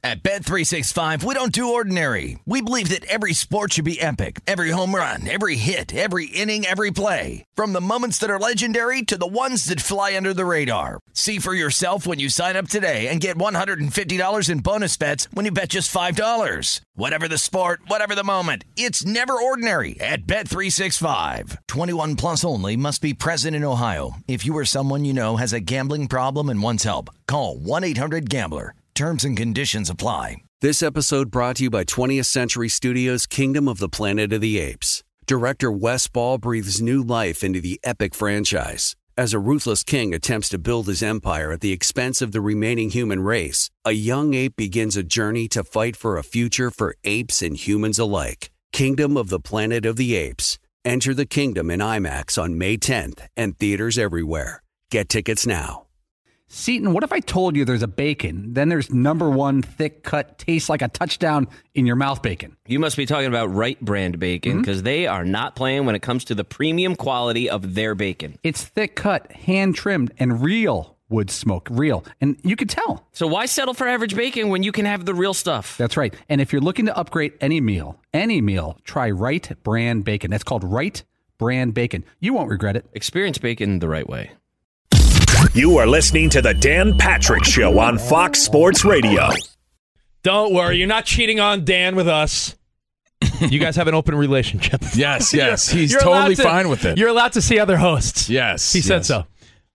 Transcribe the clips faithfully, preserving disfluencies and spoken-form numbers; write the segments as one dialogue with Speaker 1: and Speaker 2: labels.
Speaker 1: At Bet three sixty-five, we don't do ordinary. We believe that every sport should be epic. Every home run, every hit, every inning, every play. From the moments that are legendary to the ones that fly under the radar. See for yourself when you sign up today and get one hundred fifty dollars in bonus bets when you bet just five dollars. Whatever the sport, whatever the moment, it's never ordinary at Bet three sixty-five. twenty-one plus only. Must be present in Ohio. If you or someone you know has a gambling problem and wants help, call one eight hundred gambler. Terms and conditions apply.
Speaker 2: This episode brought to you by twentieth Century Studios' Kingdom of the Planet of the Apes. Director Wes Ball breathes new life into the epic franchise. As a ruthless king attempts to build his empire at the expense of the remaining human race, a young ape begins a journey to fight for a future for apes and humans alike. Kingdom of the Planet of the Apes. Enter the kingdom in IMAX on May tenth and theaters everywhere. Get tickets now.
Speaker 3: Seton, what if I told you there's a bacon, then there's number one thick cut, tastes like a touchdown in your mouth bacon?
Speaker 4: You must be talking about Wright Brand bacon, because mm-hmm. they are not playing when it comes to the premium quality of their bacon.
Speaker 3: It's thick cut, hand trimmed, and real wood smoke. Real. And you can tell.
Speaker 4: So why settle for average bacon when you can have the real stuff?
Speaker 3: That's right. And if you're looking to upgrade any meal, any meal, try Wright Brand bacon. That's called Wright Brand bacon. You won't regret it.
Speaker 4: Experience bacon the right way.
Speaker 5: You are listening to the Dan Patrick Show on Fox Sports Radio.
Speaker 6: Don't worry, you're not cheating on Dan with us. You guys have an open relationship.
Speaker 7: Yes, yes. He's
Speaker 6: you're
Speaker 7: totally
Speaker 6: to,
Speaker 7: fine with it.
Speaker 6: You're allowed to see other hosts.
Speaker 7: Yes.
Speaker 6: He said
Speaker 7: yes.
Speaker 6: so.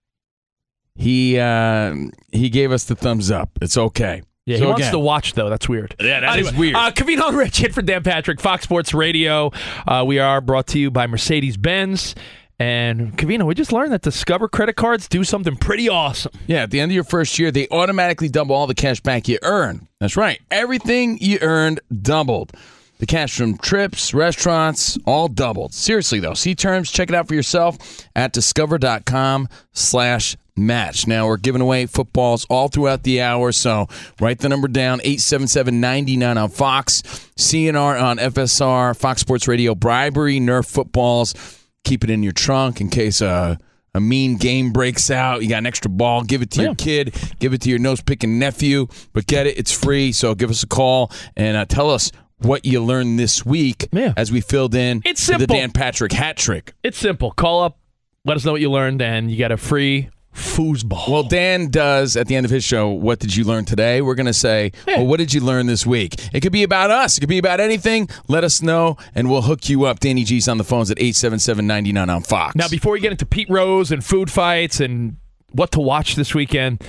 Speaker 7: He uh, he gave us the thumbs up. It's okay.
Speaker 6: Yeah,
Speaker 7: so
Speaker 6: he wants
Speaker 7: again,
Speaker 6: to watch, though. That's weird.
Speaker 7: Yeah, that
Speaker 6: anyway,
Speaker 7: is weird.
Speaker 6: Uh, Covino and Rich, hit for Dan Patrick, Fox Sports Radio. Uh, we are brought to you by Mercedes-Benz. And, Covino, we just learned that Discover credit cards do something pretty awesome.
Speaker 7: Yeah, at the end of your first year, they automatically double all the cash back you earn. That's right. Everything you earned doubled. The cash from trips, restaurants, all doubled. Seriously, though. See terms. Check it out for yourself at discover.com slash match. Now, we're giving away footballs all throughout the hour, so write the number down, eight seven seven, nine nine on Fox, C N R on F S R, Fox Sports Radio, bribery, Nerf footballs. Keep it in your trunk in case uh, a mean game breaks out. You got an extra ball. Give it to yeah. your kid. Give it to your nose-picking nephew. But get it. It's free. So give us a call and uh, tell us what you learned this week
Speaker 6: yeah.
Speaker 7: as we filled in
Speaker 6: it's simple.
Speaker 7: the Dan Patrick hat trick.
Speaker 6: It's simple. Call up. Let us know what you learned, and you got a free foosball.
Speaker 7: Well, Dan does, at the end of his show, what did you learn today? We're going to say, yeah. well, what did you learn this week? It could be about us. It could be about anything. Let us know, and we'll hook you up. Danny G's on the phones at eight seven seven, nine nine on Fox.
Speaker 6: Now, before we get into Pete Rose and food fights and what to watch this weekend,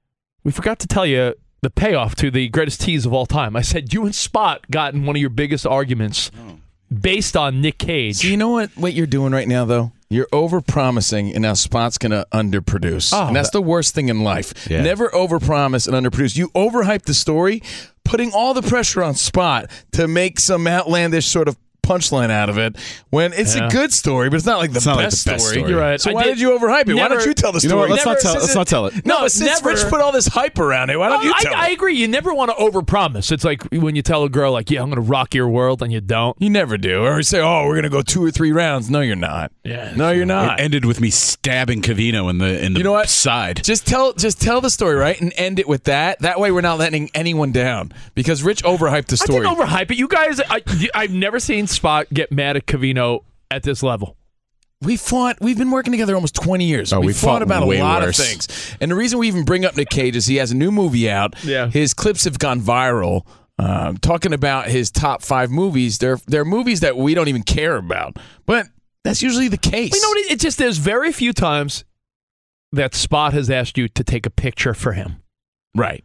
Speaker 6: we forgot to tell you the payoff to the greatest tease of all time. I said you and Spot got in one of your biggest arguments oh. based on Nick Cage.
Speaker 7: So you know what, what you're doing right now, though? You're over-promising, and now Spot's going to underproduce.
Speaker 6: Oh,
Speaker 7: and that's the worst thing in life.
Speaker 6: Yeah.
Speaker 7: Never overpromise and underproduce. You overhype the story, putting all the pressure on Spot to make some outlandish sort of punchline out of it when it's
Speaker 6: yeah.
Speaker 7: a good story, but it's not like the,
Speaker 8: it's not
Speaker 7: best,
Speaker 8: like the best
Speaker 7: story.
Speaker 8: story.
Speaker 6: You're right.
Speaker 7: So
Speaker 6: I
Speaker 7: why
Speaker 6: did,
Speaker 7: did you overhype it?
Speaker 6: never,
Speaker 7: Why don't you tell the story?
Speaker 8: You know what, let's,
Speaker 7: never,
Speaker 8: not tell,
Speaker 7: since
Speaker 8: let's
Speaker 7: it,
Speaker 8: not tell it.
Speaker 7: No,
Speaker 6: no
Speaker 7: since
Speaker 6: never,
Speaker 7: Rich put all this hype around it, why don't
Speaker 6: oh,
Speaker 7: you
Speaker 6: I,
Speaker 7: tell
Speaker 6: I
Speaker 7: it?
Speaker 6: agree. You never want to overpromise. It's like when you tell a girl, like, yeah, I'm going to rock your world, and you don't.
Speaker 7: You never do. Or you say, oh, we're going to go two or three rounds. No, you're not.
Speaker 6: Yeah.
Speaker 7: No, you're not.
Speaker 8: It ended with me stabbing Covino in the in the
Speaker 7: you know what?
Speaker 8: side.
Speaker 7: Just tell just tell the story, right? And end it with that. That way we're not letting anyone down. Because Rich overhyped the story.
Speaker 6: I didn't overhype it. You guys, I, I've never seen Spot get mad at Covino at this level.
Speaker 7: We fought. We've been working together almost twenty years.
Speaker 8: Oh,
Speaker 7: we,
Speaker 8: we
Speaker 7: fought,
Speaker 8: fought
Speaker 7: about a lot
Speaker 8: worse.
Speaker 7: of things. And the reason we even bring up Nick Cage is he has a new movie out.
Speaker 6: Yeah.
Speaker 7: His clips have gone viral. Um, talking about his top five movies. They're they're movies that we don't even care about. But that's usually the case.
Speaker 6: Well, you know what? It, it just there's very few times that Spot has asked you to take a picture for him.
Speaker 7: Right.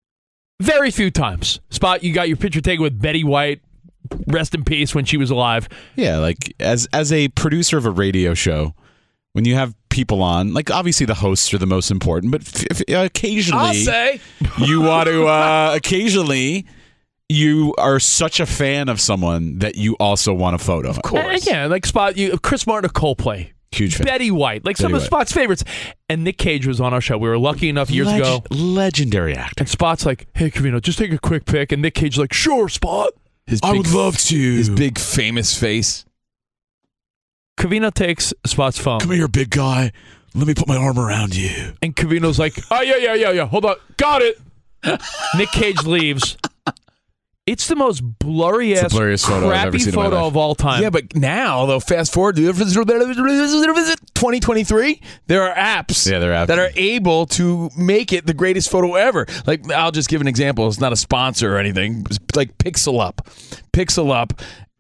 Speaker 6: Very few times. Spot, you got your picture taken with Betty White. Rest in peace when she was alive.
Speaker 8: Yeah, like as as a producer of a radio show, when you have people on, like obviously the hosts are the most important, but f- f- occasionally,
Speaker 7: I'll say
Speaker 8: you want to. Uh, occasionally, you are such a fan of someone that you also want a photo.
Speaker 7: Of course,
Speaker 6: and, yeah, like Spot, you Chris Martin of Coldplay.
Speaker 8: Huge fan.
Speaker 6: Betty White, like
Speaker 8: Betty
Speaker 6: some of
Speaker 8: White.
Speaker 6: Spot's favorites. And Nick Cage was on our show. We were lucky enough years
Speaker 8: Leg-
Speaker 6: ago.
Speaker 8: Legendary actor.
Speaker 6: And Spot's like, hey, Covino, just take a quick pic. And Nick Cage's like, sure, Spot.
Speaker 7: His
Speaker 8: I
Speaker 7: big,
Speaker 8: would love to.
Speaker 7: His big famous face.
Speaker 6: Covino takes Spot's phone.
Speaker 8: Come here, big guy. Let me put my arm around you.
Speaker 6: And Covino's like, oh, yeah, yeah, yeah, yeah. Hold on. Got it. Nick Cage leaves. It's the most blurry ass,
Speaker 8: blurriest photo I've ever
Speaker 6: crappy
Speaker 8: seen in my
Speaker 6: photo
Speaker 8: life.
Speaker 6: of all time.
Speaker 7: Yeah, but now, though, fast forward to twenty twenty-three, there are apps,
Speaker 8: Yeah, there are apps.
Speaker 7: that are able to make it the greatest photo ever. Like, I'll just give an example. It's not a sponsor or anything. It's like Pixel Up. Pixel Up,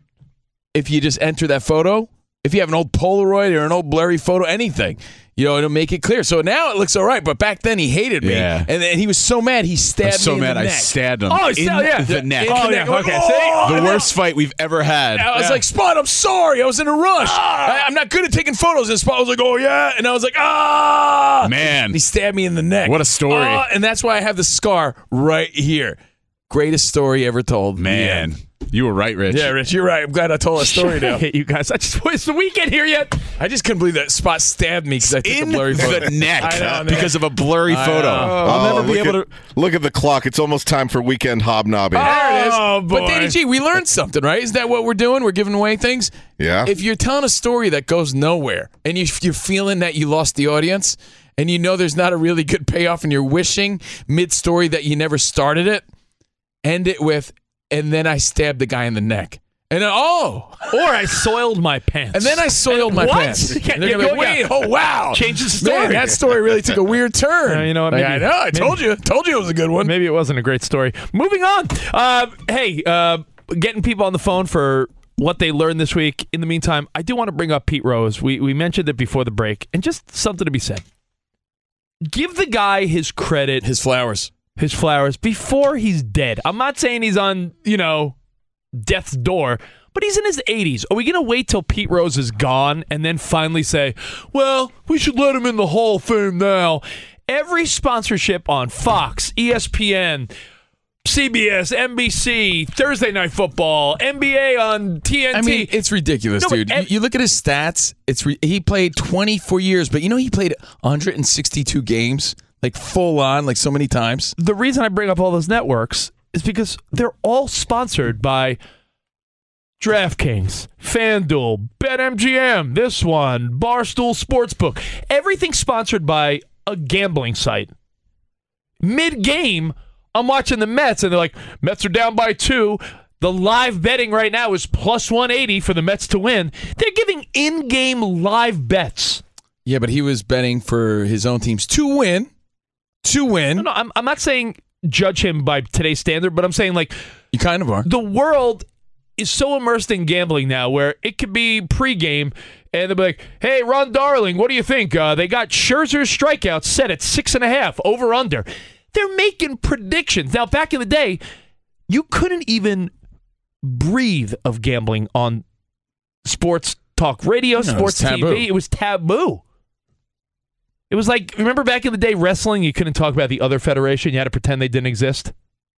Speaker 7: if you just enter that photo, if you have an old Polaroid or an old blurry photo, anything, you know, it'll make it clear. So now it looks all right, but back then he hated me.
Speaker 8: Yeah.
Speaker 7: And then he was so mad, he
Speaker 8: I'm
Speaker 7: stabbed
Speaker 8: so
Speaker 7: me in
Speaker 8: mad
Speaker 7: the
Speaker 8: I
Speaker 7: neck.
Speaker 8: stabbed him
Speaker 6: Oh,
Speaker 8: in
Speaker 6: still, yeah.
Speaker 8: the neck.
Speaker 6: Oh, yeah. Okay. See?
Speaker 8: The worst fight we've ever had.
Speaker 7: I was like, Spot, I'm sorry. I was in a rush. I, I'm not good at taking photos. And Spot was like, oh, yeah. And I was like, ah.
Speaker 8: Man.
Speaker 7: And he stabbed me in the neck.
Speaker 8: What a story.
Speaker 7: Ah, and that's why I have the scar right here. Greatest story ever told.
Speaker 8: Man,
Speaker 7: Yeah.
Speaker 8: you were right, Rich.
Speaker 7: Yeah, Rich, you're right. I'm glad I told a story
Speaker 6: I
Speaker 7: now.
Speaker 6: hate you guys. I just it's the weekend here yet.
Speaker 7: I just couldn't believe that Spot stabbed me because I took
Speaker 8: In
Speaker 7: a blurry photo.
Speaker 8: the neck
Speaker 7: I know, man.
Speaker 8: because of a blurry
Speaker 7: I
Speaker 8: photo.
Speaker 7: know.
Speaker 8: I'll
Speaker 9: Oh,
Speaker 8: never be
Speaker 9: look
Speaker 8: able
Speaker 9: at,
Speaker 8: to.
Speaker 9: Look at the clock. It's almost time for weekend hobnobbing.
Speaker 7: There it is.
Speaker 6: Oh, boy.
Speaker 7: But Danny G, we learned something, right? Is that what we're doing? We're giving away things?
Speaker 9: Yeah.
Speaker 7: If you're telling a story that goes nowhere and you, you're feeling that you lost the audience and you know there's not a really good payoff and you're wishing mid-story that you never started it, end it with, and then I stabbed the guy in the neck. And then, oh!
Speaker 6: Or I soiled my pants.
Speaker 7: And then I soiled my
Speaker 6: What?
Speaker 7: pants.
Speaker 6: Yeah,
Speaker 7: And they're
Speaker 6: yeah,
Speaker 7: gonna be
Speaker 6: go-
Speaker 7: like, wait,
Speaker 6: yeah.
Speaker 7: oh, wow.
Speaker 6: Change the story.
Speaker 7: Man, that story really took a weird turn.
Speaker 6: Uh, you know what,
Speaker 7: Like,
Speaker 6: maybe-
Speaker 7: I know. I
Speaker 6: maybe-
Speaker 7: told you. Told you it was a good one.
Speaker 6: Maybe it wasn't a great story. Moving on. Uh, hey, uh, getting people on the phone for what they learned this week. In the meantime, I do want to bring up Pete Rose. We we mentioned it before the break, and just something to be said. Give the guy his credit,
Speaker 7: His flowers.
Speaker 6: his flowers before he's dead. I'm not saying he's on, you know, death's door, but he's in his eighties. Are we going to wait till Pete Rose is gone and then finally say, well, we should let him in the Hall of Fame now? Every sponsorship on Fox, E S P N, C B S, N B C, Thursday Night Football, N B A on T N T.
Speaker 7: I mean, it's ridiculous,
Speaker 6: No, but
Speaker 7: dude.
Speaker 6: ev-
Speaker 7: you, you look at his stats. It's re- he played twenty-four years, but you know he played one hundred sixty-two games, like full on, like so many times.
Speaker 6: The reason I bring up all those networks is because they're all sponsored by DraftKings, FanDuel, BetMGM, this one, Barstool Sportsbook. Everything sponsored by a gambling site. Mid-game, I'm watching the Mets, and they're like, Mets are down by two. The live betting right now is plus one eighty for the Mets to win. They're giving in-game live bets.
Speaker 7: Yeah, but he was betting for his own teams to win, to win.
Speaker 6: No, no, I'm, I'm not saying judge him by today's standard, but I'm saying, like,
Speaker 7: You kind of are.
Speaker 6: the world is so immersed in gambling now where it could be pregame and they'll be like, hey, Ron Darling, what do you think? Uh, they got Scherzer's strikeouts set at six and a half, over under. They're making predictions. Now, back in the day, you couldn't even breathe of gambling on sports talk radio,
Speaker 7: No, it was
Speaker 6: sports T
Speaker 7: taboo.
Speaker 6: V. It was taboo. It was like, remember back in the day, wrestling, you couldn't talk about the other federation. You had to pretend they didn't exist.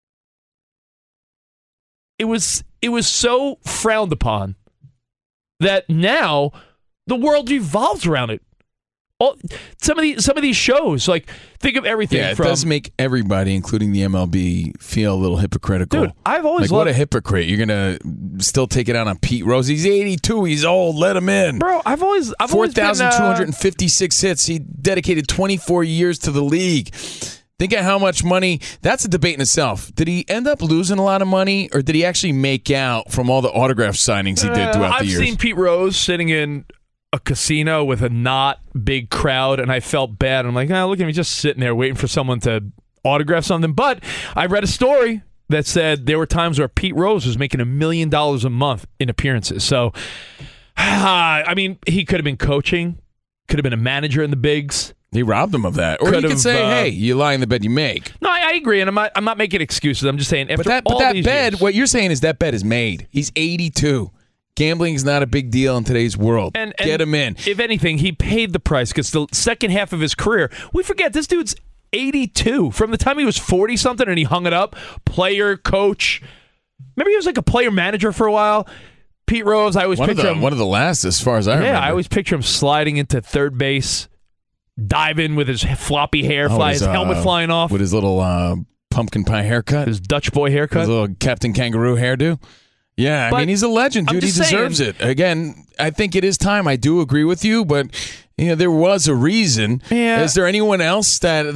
Speaker 6: It was it was so frowned upon that now the world revolves around it. All, some of these some of these shows, like think of everything
Speaker 7: Yeah, it
Speaker 6: from.
Speaker 7: does make everybody, including the M L B, feel a little hypocritical.
Speaker 6: Dude, I've always
Speaker 7: like, what
Speaker 6: loved,
Speaker 7: a hypocrite. You're going to still take it out on Pete Rose. He's eighty-two. He's old. Let him in.
Speaker 6: bro. I've always I've
Speaker 7: four
Speaker 6: always been,
Speaker 7: thousand two hundred
Speaker 6: uh,
Speaker 7: fifty-six hits. He dedicated twenty-four years to the league. Think of how much money. That's a debate in itself. Did he end up losing a lot of money, or did he actually make out from all the autograph signings he did
Speaker 6: uh,
Speaker 7: throughout
Speaker 6: I've
Speaker 7: the years?
Speaker 6: seen Pete Rose sitting in a casino with a not big crowd, and I felt bad. I'm like, oh, look at me just sitting there waiting for someone to autograph something. But I read a story that said there were times where Pete Rose was making a million dollars a month in appearances. So, I mean, he could have been coaching, could have been a manager in the bigs.
Speaker 7: He robbed him of that. Or
Speaker 6: Could
Speaker 7: you could
Speaker 6: have,
Speaker 7: say,
Speaker 6: uh,
Speaker 7: hey, you lie in the bed you make.
Speaker 6: No, I, I agree, and I'm not. I'm not making excuses. I'm just saying. After
Speaker 7: But that,
Speaker 6: all
Speaker 7: but that
Speaker 6: these
Speaker 7: bed,
Speaker 6: years,
Speaker 7: what you're saying is that bed is made. He's eighty-two. Gambling is not a big deal in today's world.
Speaker 6: and, and
Speaker 7: Get him in.
Speaker 6: If anything, he paid the price because the second half of his career, we forget this dude's eighty-two. From the time he was forty something and he hung it up, player, coach. Remember, he was like a player manager for a while. Pete Rose, I always
Speaker 7: One of,
Speaker 6: picture
Speaker 7: the,
Speaker 6: him.
Speaker 7: one of the last, as far as I
Speaker 6: yeah,
Speaker 7: remember.
Speaker 6: I always picture him sliding into third base, diving with his floppy hair,
Speaker 7: Oh,
Speaker 6: fly,
Speaker 7: his,
Speaker 6: his helmet
Speaker 7: uh,
Speaker 6: flying off,
Speaker 7: with his little uh, pumpkin pie haircut.
Speaker 6: his Dutch boy haircut.
Speaker 7: His little Captain Kangaroo hairdo. Yeah, I
Speaker 6: But
Speaker 7: mean, he's a legend,
Speaker 6: I'm
Speaker 7: dude. He
Speaker 6: just
Speaker 7: deserves
Speaker 6: saying-
Speaker 7: it. Again, I think it is time. I do agree with you, but you know, there was a reason.
Speaker 6: Yeah.
Speaker 7: Is there anyone else that that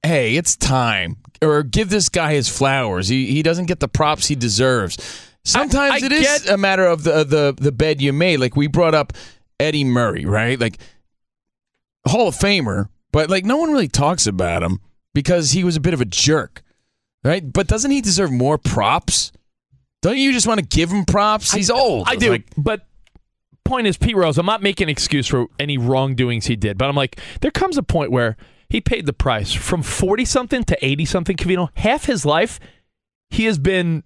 Speaker 7: hey, it's time, or give this guy his flowers. He he doesn't get the props he deserves. Sometimes
Speaker 6: I, I
Speaker 7: it is
Speaker 6: get-
Speaker 7: a matter of the, the the bed you made. Like we brought up Eddie Murray, right? Like Hall of Famer, but like no one really talks about him because he was a bit of a jerk, right? But doesn't he deserve more props? Don't you just want to give him props? He's
Speaker 6: I,
Speaker 7: old.
Speaker 6: I
Speaker 7: It's
Speaker 6: do,
Speaker 7: like-
Speaker 6: but point is, Pete Rose, I'm not making an excuse for any wrongdoings he did, but I'm like, there comes a point where he paid the price from forty-something to eighty-something, Covino. Half his life, he has been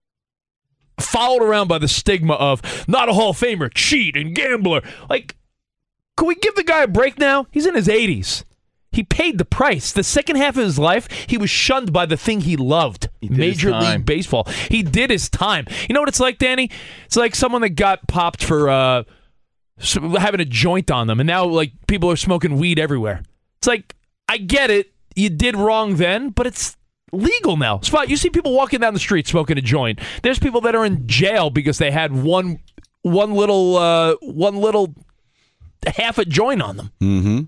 Speaker 6: followed around by the stigma of not a Hall of Famer, cheat, and gambler. Like, can we give the guy a break now? He's in his eighties. He paid the price. The second half of his life, he was shunned by the thing he loved,
Speaker 7: did his
Speaker 6: Major
Speaker 7: time.
Speaker 6: League Baseball. He did his time. You know what it's like, Danny? It's like someone that got popped for uh, s- having a joint on them, and now like people are smoking weed everywhere. It's like, I get it. You did wrong then, but it's legal now. Spot, you see people walking down the street smoking a joint. There's people that are in jail because they had one one little uh, one little half a joint on them.
Speaker 8: Mm-hmm.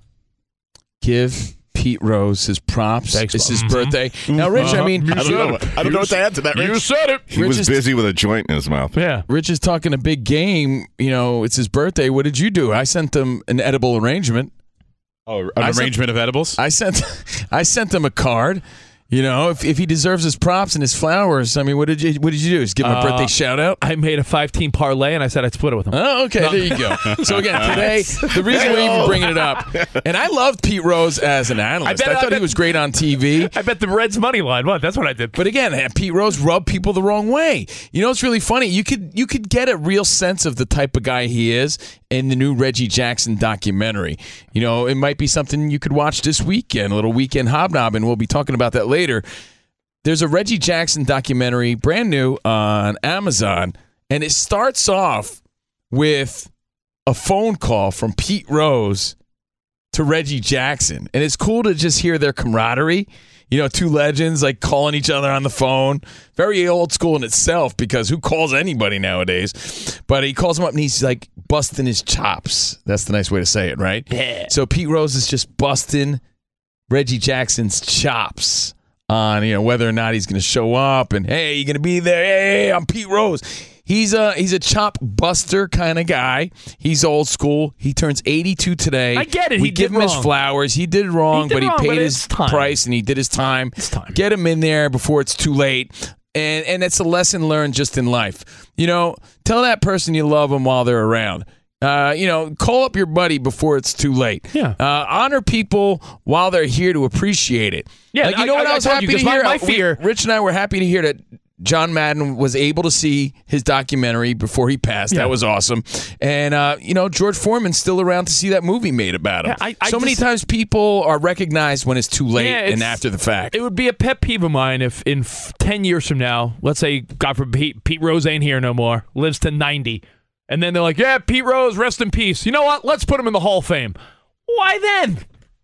Speaker 7: Give Pete Rose his props.
Speaker 6: Thanks,
Speaker 7: it's
Speaker 6: Bob.
Speaker 7: his
Speaker 6: Mhm.
Speaker 7: birthday. Now, Rich, I mean,
Speaker 9: I don't know. I don't know what to add to that, Rich.
Speaker 6: You said it.
Speaker 9: He
Speaker 7: Rich
Speaker 9: was
Speaker 7: is-
Speaker 9: busy with a joint in his mouth.
Speaker 6: Yeah.
Speaker 7: Rich is talking a big game. You know, it's his birthday. What did you do? I sent him an edible arrangement.
Speaker 8: Oh, an
Speaker 7: I sent-
Speaker 8: arrangement of edibles?
Speaker 7: I sent I sent him a card. You know, if if he deserves his props and his flowers, I mean, what did you what did you do? Just give him a
Speaker 6: Uh,
Speaker 7: birthday shout out?
Speaker 6: I made a five-team parlay, and I said I'd split it with him.
Speaker 7: Oh, okay, there you go. So again, today the reason we're even bringing it up, and I loved Pete Rose as an analyst. I,
Speaker 6: bet- I
Speaker 7: thought he
Speaker 6: bet-
Speaker 7: was great on T V.
Speaker 6: I bet the Reds money line. What? That's what I did.
Speaker 7: But again, Pete Rose rubbed people the wrong way. You know, it's really funny. You could you could get a real sense of the type of guy he is in the new Reggie Jackson documentary. You know, it might be something you could watch this weekend, a little weekend hobnob, and we'll be talking about that later. There's a Reggie Jackson documentary, brand new on Amazon, and it starts off with a phone call from Pete Rose to Reggie Jackson. And it's cool to just hear their camaraderie. You know, two legends like calling each other on the phone. Very old school in itself because who calls anybody nowadays? But he calls him up and he's like busting his chops. That's the nice way to say it, right?
Speaker 6: Yeah.
Speaker 7: So Pete Rose is just busting Reggie Jackson's chops on, you know, whether or not he's going to show up and, hey, you going to be there? Hey, I'm Pete Rose. He's a he's a chop buster kind of guy. He's old school. He turns eighty-two today.
Speaker 6: I get it.
Speaker 7: We
Speaker 6: He
Speaker 7: give
Speaker 6: did
Speaker 7: him his
Speaker 6: wrong.
Speaker 7: flowers. He did wrong,
Speaker 6: He did
Speaker 7: but he
Speaker 6: wrong,
Speaker 7: paid
Speaker 6: but
Speaker 7: his
Speaker 6: it's time.
Speaker 7: price and he did his time.
Speaker 6: It's time.
Speaker 7: Get him in there before it's too late. And and it's a lesson learned just in life. You know, tell that person you love them while they're around. Uh, you know, call up your buddy before it's too late.
Speaker 6: Yeah.
Speaker 7: Uh, honor people while they're here to appreciate it.
Speaker 6: Yeah,
Speaker 7: Like, you
Speaker 6: I-
Speaker 7: know what
Speaker 6: I-
Speaker 7: I,
Speaker 6: I
Speaker 7: was
Speaker 6: told
Speaker 7: happy
Speaker 6: you,
Speaker 7: to
Speaker 6: 'cause my-
Speaker 7: hear?
Speaker 6: my
Speaker 7: Uh, we-
Speaker 6: fear-
Speaker 7: Rich and I were happy to hear that John Madden was able to see his documentary before he passed.
Speaker 6: Yeah.
Speaker 7: That was awesome. And, uh, you know, George Foreman's still around to see that movie made about him.
Speaker 6: Yeah, I- I
Speaker 7: so many
Speaker 6: just-
Speaker 7: times people are recognized when it's too late
Speaker 6: Yeah,
Speaker 7: and
Speaker 6: it's-
Speaker 7: after the fact.
Speaker 6: It would be a pet peeve of mine if in f- ten years from now, let's say, God forbid, Pete, Pete Rose ain't here no more, lives to ninety, and then they're like, yeah, Pete Rose, rest in peace. You know what? Let's put him in the Hall of Fame. Why then?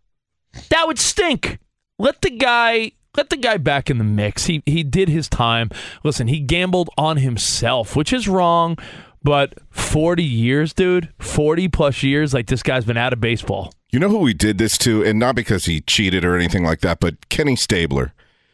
Speaker 6: That would stink. Let the guy... Let the guy back in the mix. He he did his time. Listen, he gambled on himself, which is wrong, but forty years, dude, forty plus years, like this guy's been out of baseball.
Speaker 9: You know who we did this to? And not because he cheated or anything like that, but Kenny Stabler.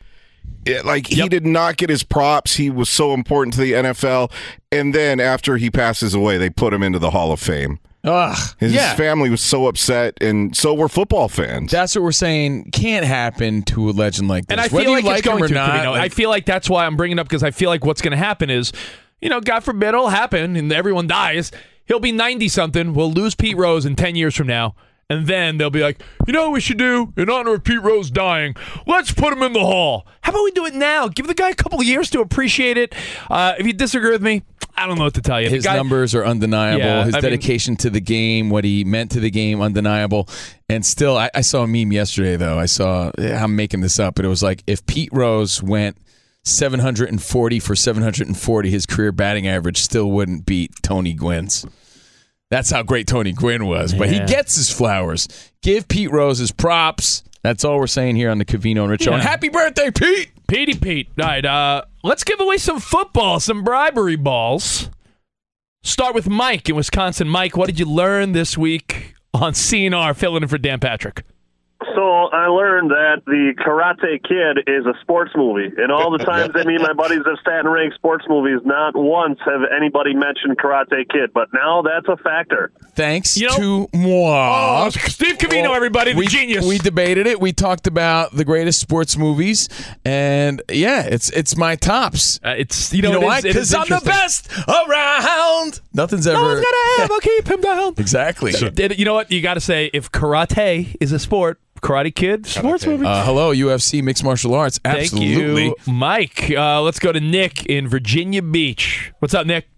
Speaker 9: It, like, he
Speaker 6: Yep.
Speaker 9: did not get his props. He was so important to the N F L. And then after he passes away, they put him into the Hall of Fame.
Speaker 7: Ugh.
Speaker 9: His
Speaker 7: yeah.
Speaker 9: family was so upset, and so were football fans.
Speaker 7: That's what we're saying can't happen to a legend like this.
Speaker 6: And I
Speaker 7: Whether
Speaker 6: feel
Speaker 7: you
Speaker 6: like,
Speaker 7: like
Speaker 6: it's going
Speaker 7: him or
Speaker 6: to.
Speaker 7: not,
Speaker 6: Covino.
Speaker 7: like-
Speaker 6: I feel like that's why I'm bringing it up, because I feel like what's going to happen is, you know, God forbid it'll happen and everyone dies. He'll be ninety-something. We'll lose Pete Rose in ten years from now. And then they'll be like, you know what we should do in honor of Pete Rose dying? Let's put him in the Hall. How about we do it now? Give the guy a couple of years to appreciate it. Uh, if you disagree with me, I don't know what to tell you.
Speaker 7: His
Speaker 6: the guy,
Speaker 7: numbers are undeniable.
Speaker 6: Yeah,
Speaker 7: His
Speaker 6: I mean-
Speaker 7: dedication to the game, what he meant to the game, undeniable. And still, I, I saw a meme yesterday, though. I saw, I'm making this up, but it was like, if Pete Rose went seven hundred forty for seven hundred forty, his career batting average still wouldn't beat Tony Gwynn's. That's how great Tony Gwynn was. But he
Speaker 6: Yeah.
Speaker 7: gets his flowers. Give Pete Rose his props. That's all we're saying here on the Covino and Rich Show.
Speaker 6: Yeah.
Speaker 7: And happy birthday, Pete!
Speaker 6: Petey Pete. All right, uh, let's give away some football, some bribery balls. Start with Mike in Wisconsin. Mike, what did you learn this week on C N R filling in for Dan Patrick?
Speaker 10: So I learned that the Karate Kid is a sports movie, and all the times that me and my buddies have sat and ranked sports movies, not once have anybody mentioned Karate Kid. But now that's a factor.
Speaker 7: Thanks
Speaker 6: You know-
Speaker 7: to moi.
Speaker 6: Oh, Steve Covino, everybody, the
Speaker 7: we,
Speaker 6: genius.
Speaker 7: We debated it. We talked about the greatest sports movies, and yeah, it's it's my tops.
Speaker 6: Uh, it's you know,
Speaker 7: You know
Speaker 6: it
Speaker 7: why?
Speaker 6: is- it is
Speaker 7: Because I'm the
Speaker 6: interesting.
Speaker 7: best around. Nothing's ever.
Speaker 6: No one's gonna ever keep him down.
Speaker 7: Exactly.
Speaker 6: Did- You know what? You got to say, if karate is a sport, Karate Kid, sports movie.
Speaker 7: Uh, hello, U F C, mixed martial arts. Absolutely.
Speaker 6: Thank you, Mike. Uh, let's go to Nick in Virginia Beach. What's up, Nick?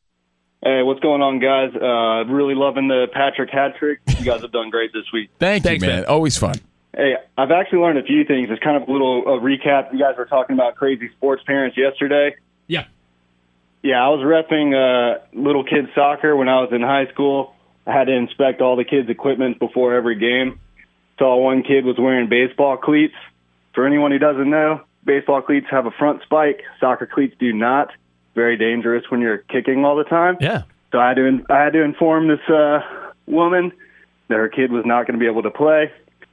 Speaker 11: Hey, what's going on, guys? Uh, really loving the Patrick hat trick. You guys have done great this week.
Speaker 7: Thank
Speaker 6: Thanks,
Speaker 7: you, man.
Speaker 6: man.
Speaker 7: Always fun.
Speaker 11: Hey, I've actually learned a few things. It's kind of a little uh, recap. You guys were talking about crazy sports parents yesterday.
Speaker 6: Yeah.
Speaker 11: Yeah, I was repping uh, little kids soccer when I was in high school. I had to inspect all the kids' equipment before every game. Saw one kid was wearing baseball cleats. For anyone who doesn't know, baseball cleats have a front spike. Soccer cleats do not. Very dangerous when you're kicking all the time.
Speaker 6: Yeah.
Speaker 11: So I had to I had to inform this uh, woman that her kid was not going to be able to play.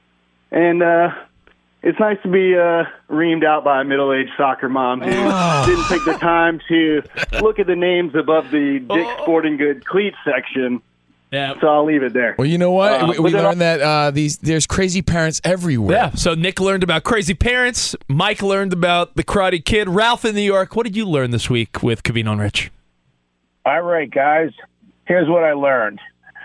Speaker 11: And uh, it's nice to be uh, reamed out by a middle-aged soccer mom who didn't take the time to look at the names above the Dick's Sporting Goods cleats section.
Speaker 6: Yeah.
Speaker 11: So I'll leave it there.
Speaker 7: Well, you know what?
Speaker 11: Uh,
Speaker 7: we
Speaker 11: but
Speaker 7: we
Speaker 11: then
Speaker 7: learned that uh, these there's crazy parents everywhere.
Speaker 6: Yeah. So Nick learned about crazy parents. Mike learned about the Karate Kid. Ralph in New York. What did you learn this week with Covino and Rich?
Speaker 12: All right, guys. Here's what I learned.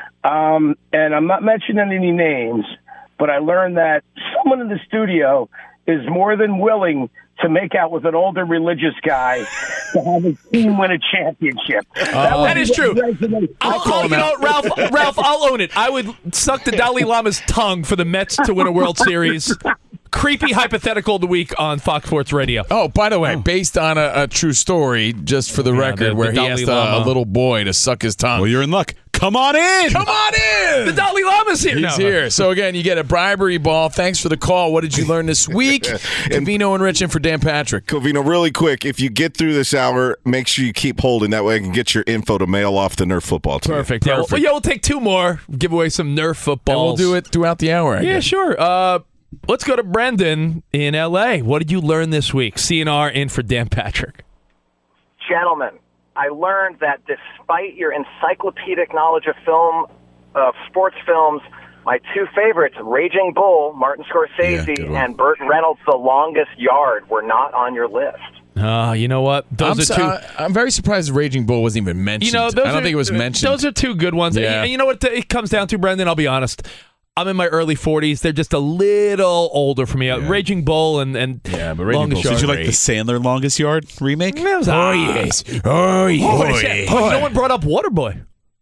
Speaker 12: Um, and I'm not mentioning any names, but I learned that someone in the studio is more than willing to make out with an older religious guy to have his team win a championship.
Speaker 6: Uh, that is true. I'll, I'll, you know, Ralph, Ralph, I'll own it. I would suck the Dalai Lama's tongue for the Mets to win a World Series. Creepy hypothetical of the week on Fox Sports Radio.
Speaker 7: Oh, by the way, based on a, a true story, just for the
Speaker 6: Yeah,
Speaker 7: record,
Speaker 6: the- the
Speaker 7: where he
Speaker 6: Dalai
Speaker 7: asked a,
Speaker 6: Lama.
Speaker 7: a little boy to suck his tongue.
Speaker 8: Well, you're in luck. Come on in.
Speaker 7: Come on in.
Speaker 6: The Dalai Lama's here.
Speaker 7: He's
Speaker 6: now.
Speaker 7: here. So again, you get a bribery ball. Thanks for the call. What did you learn this week? Covino and Rich in for Dan Patrick.
Speaker 9: Covino, really quick, if you get through this hour, make sure you keep holding. That way I can get your info to mail off the Nerf football team.
Speaker 6: Perfect. Yeah, well, yeah, we'll take two more. Give away some Nerf footballs.
Speaker 7: And we'll do it throughout the hour. I
Speaker 6: Yeah,
Speaker 7: guess.
Speaker 6: sure. Uh, let's go to Brendan in L A. What did you learn this week? C N R in for Dan Patrick.
Speaker 13: Gentlemen, I learned that despite your encyclopedic knowledge of film, of sports films, my two favorites, Raging Bull, Martin Scorsese, and Burt Reynolds' The Longest Yard, were not on your list.
Speaker 6: Uh, you know what? Those
Speaker 7: I'm,
Speaker 6: are
Speaker 7: su-
Speaker 6: two.
Speaker 7: uh, I'm very surprised Raging Bull wasn't even mentioned.
Speaker 6: You know, those
Speaker 7: I don't
Speaker 6: are-
Speaker 7: think it was mentioned.
Speaker 6: Those are two good ones.
Speaker 7: Yeah.
Speaker 6: And you know what it comes down to, Brendan? I'll be honest. I'm in my early forties. They're just a little older for me. Uh, Raging Bull and, and
Speaker 7: yeah, but Raging
Speaker 6: Longest
Speaker 7: Bull-
Speaker 8: Did you
Speaker 6: Yard.
Speaker 8: like the Sandler Longest Yard remake?
Speaker 6: It was
Speaker 7: Oh,
Speaker 6: alright.
Speaker 7: yes. Oh, yes.
Speaker 6: Oh, wait a second. Oh, no one brought up Waterboy.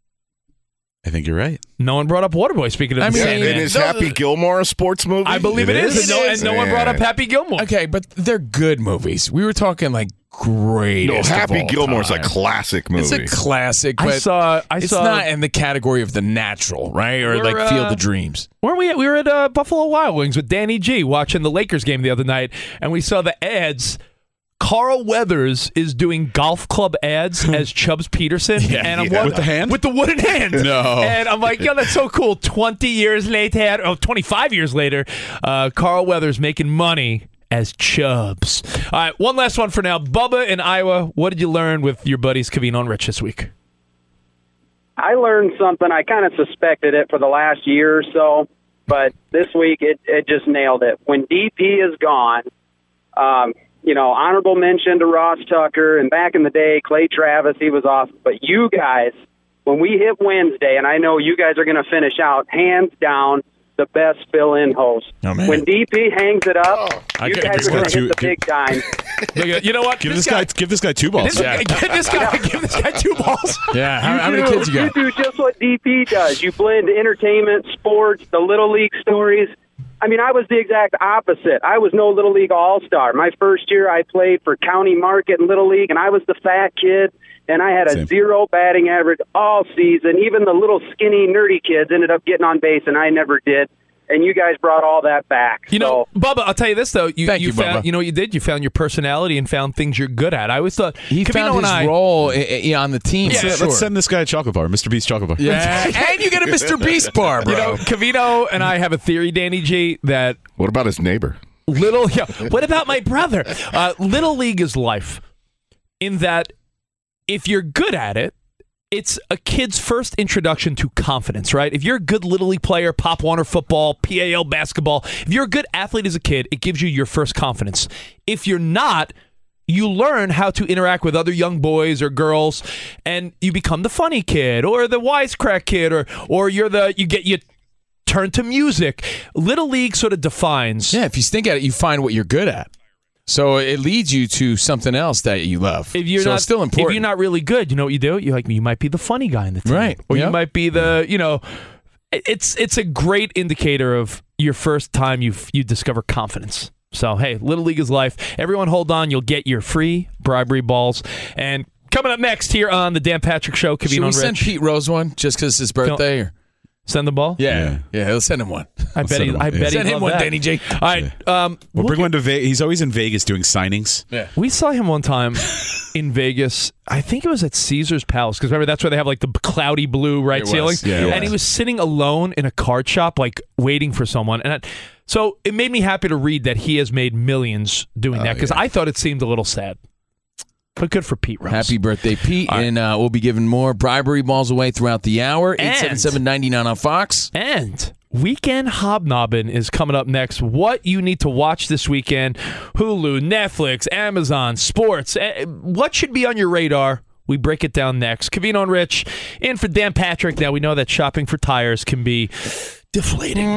Speaker 8: I think you're right.
Speaker 6: No one brought up Waterboy. Speaking of
Speaker 7: I
Speaker 6: the
Speaker 7: mean,
Speaker 6: Sandman.
Speaker 9: And is Happy Gilmore a sports movie?
Speaker 6: I believe it is. And no, and no one brought up Happy Gilmore.
Speaker 7: Okay, but they're good movies. We were talking like great.
Speaker 9: No, Happy Gilmore's a classic movie.
Speaker 7: It's a classic,
Speaker 6: I
Speaker 7: but
Speaker 6: saw- I
Speaker 7: it's
Speaker 6: saw-
Speaker 7: not in the category of the natural, right? Or
Speaker 6: We're,
Speaker 7: like Field
Speaker 6: uh,
Speaker 7: of Dreams.
Speaker 6: Where were we at? We were at uh, Buffalo Wild Wings with Danny G watching the Lakers game the other night, and we saw the ads. Carl Weathers is doing golf club ads as Chubbs Peterson,
Speaker 7: Yeah,
Speaker 6: and I'm
Speaker 7: yeah.
Speaker 6: wondering-
Speaker 8: With the hand?
Speaker 6: with the wooden hand.
Speaker 7: No.
Speaker 6: And I'm like, yo, that's so cool. Twenty years later, oh, twenty-five years later, uh, Carl Weathers making money as Chubbs. All right, one last one for now. Bubba in Iowa, what did you learn with your buddies Covino and Rich this week?
Speaker 14: I learned something. I kind of suspected it for the last year or so, but this week it, it just nailed it. When D P is gone, um, you know, honorable mention to Ross Tucker, and back in the day, Clay Travis, he was off. But you guys, when we hit Wednesday, and I know you guys are going to finish out, hands down, the best fill-in host.
Speaker 7: Oh, man.
Speaker 14: When D P hangs it up,
Speaker 8: I
Speaker 14: you
Speaker 8: can't
Speaker 14: guys are
Speaker 8: agree
Speaker 14: going
Speaker 8: with
Speaker 14: to
Speaker 8: you.
Speaker 14: hit the big dime.
Speaker 6: Look, you know what?
Speaker 8: Give this guy, give this guy two balls.
Speaker 6: This, guy, give this guy, give this guy two balls.
Speaker 7: Yeah, how, how
Speaker 14: you
Speaker 7: many
Speaker 14: do,
Speaker 7: kids you got?
Speaker 14: You do just what D P does. You blend entertainment, sports, the Little League stories. I mean, I was the exact opposite. I was no Little League All-Star. My first year, I played for County Market and Little League, and I was the fat kid, and I had a
Speaker 8: Same.
Speaker 14: zero batting average all season. Even the little skinny, nerdy kids ended up getting on base, and I never did. and you guys brought all that back.
Speaker 6: You know, so. Bubba, I'll tell you this, though. You,
Speaker 7: Thank
Speaker 6: you,
Speaker 7: you,
Speaker 6: found,
Speaker 7: Bubba.
Speaker 6: you know what you did? You found your personality and found things you're good at. I always thought
Speaker 7: he
Speaker 6: Covino
Speaker 7: found his
Speaker 6: and I,
Speaker 7: role i- i- on the team.
Speaker 6: Yeah,
Speaker 7: for
Speaker 8: Let's
Speaker 7: sure.
Speaker 8: send this guy a chocolate bar, Mister Beast chocolate bar.
Speaker 7: Yeah, and you get a Mister Beast bar, bro.
Speaker 6: You know, Covino and I have a theory, Danny G, that
Speaker 9: What about his neighbor?
Speaker 6: little. Yeah, what about my brother? Uh, Little League is life, in that if you're good at it, it's a kid's first introduction to confidence, right? If you're a good Little League player, Pop Warner football, P A L basketball, if you're a good athlete as a kid, it gives you your first confidence. If you're not, you learn how to interact with other young boys or girls, and you become the funny kid or the wisecrack kid, or or you're the you get you turn to music. Little League sort of defines.
Speaker 7: Yeah, if you think at it, you find what you're good at. So it leads you to something else that you love.
Speaker 6: If you're
Speaker 7: so
Speaker 6: not,
Speaker 7: it's still important.
Speaker 6: If you're not really good, you know what you do? You like you might be the funny guy in the team,
Speaker 7: Right.
Speaker 6: Or
Speaker 7: Yep.
Speaker 6: you might be the you know. It's it's a great indicator of your first time you you discover confidence. So hey, Little League is life. Everyone, hold on. You'll get your free bribery balls. And coming up next here on the Dan Patrick Show, Covino
Speaker 7: Should we
Speaker 6: and
Speaker 7: send
Speaker 6: Rich.
Speaker 7: Pete Rose one just because it's his birthday? Or?
Speaker 6: Send the ball?
Speaker 7: Yeah, yeah. Let's send him one.
Speaker 6: I bet he. I bet
Speaker 7: Send
Speaker 6: he'd
Speaker 7: him
Speaker 6: love
Speaker 7: one,
Speaker 6: that.
Speaker 7: Danny J.
Speaker 6: All right. Um,
Speaker 8: We'll
Speaker 6: look
Speaker 8: bring
Speaker 6: at-
Speaker 8: one to Vegas. He's always in Vegas doing signings.
Speaker 7: Yeah.
Speaker 6: We saw him one time in Vegas. I think it was at Caesar's Palace, because remember that's where they have like the cloudy blue right
Speaker 7: It was.
Speaker 6: ceilings.
Speaker 7: Yeah, it
Speaker 6: and
Speaker 7: was.
Speaker 6: he was sitting alone in a card shop, like waiting for someone. And I, so it made me happy to read that he has made millions doing that, because I thought it seemed a little sad. But good for Pete Rose.
Speaker 7: Happy birthday, Pete. And uh, we'll be giving more bribery balls away throughout the hour. eight seven seven, nine nine on Fox.
Speaker 6: And Weekend Hobnobbing is coming up next. What you need to watch this weekend: Hulu, Netflix, Amazon, sports. eh, What should be on your radar? We break it down next. Covino and Rich in for Dan Patrick. Now, we know that shopping for tires can be deflating.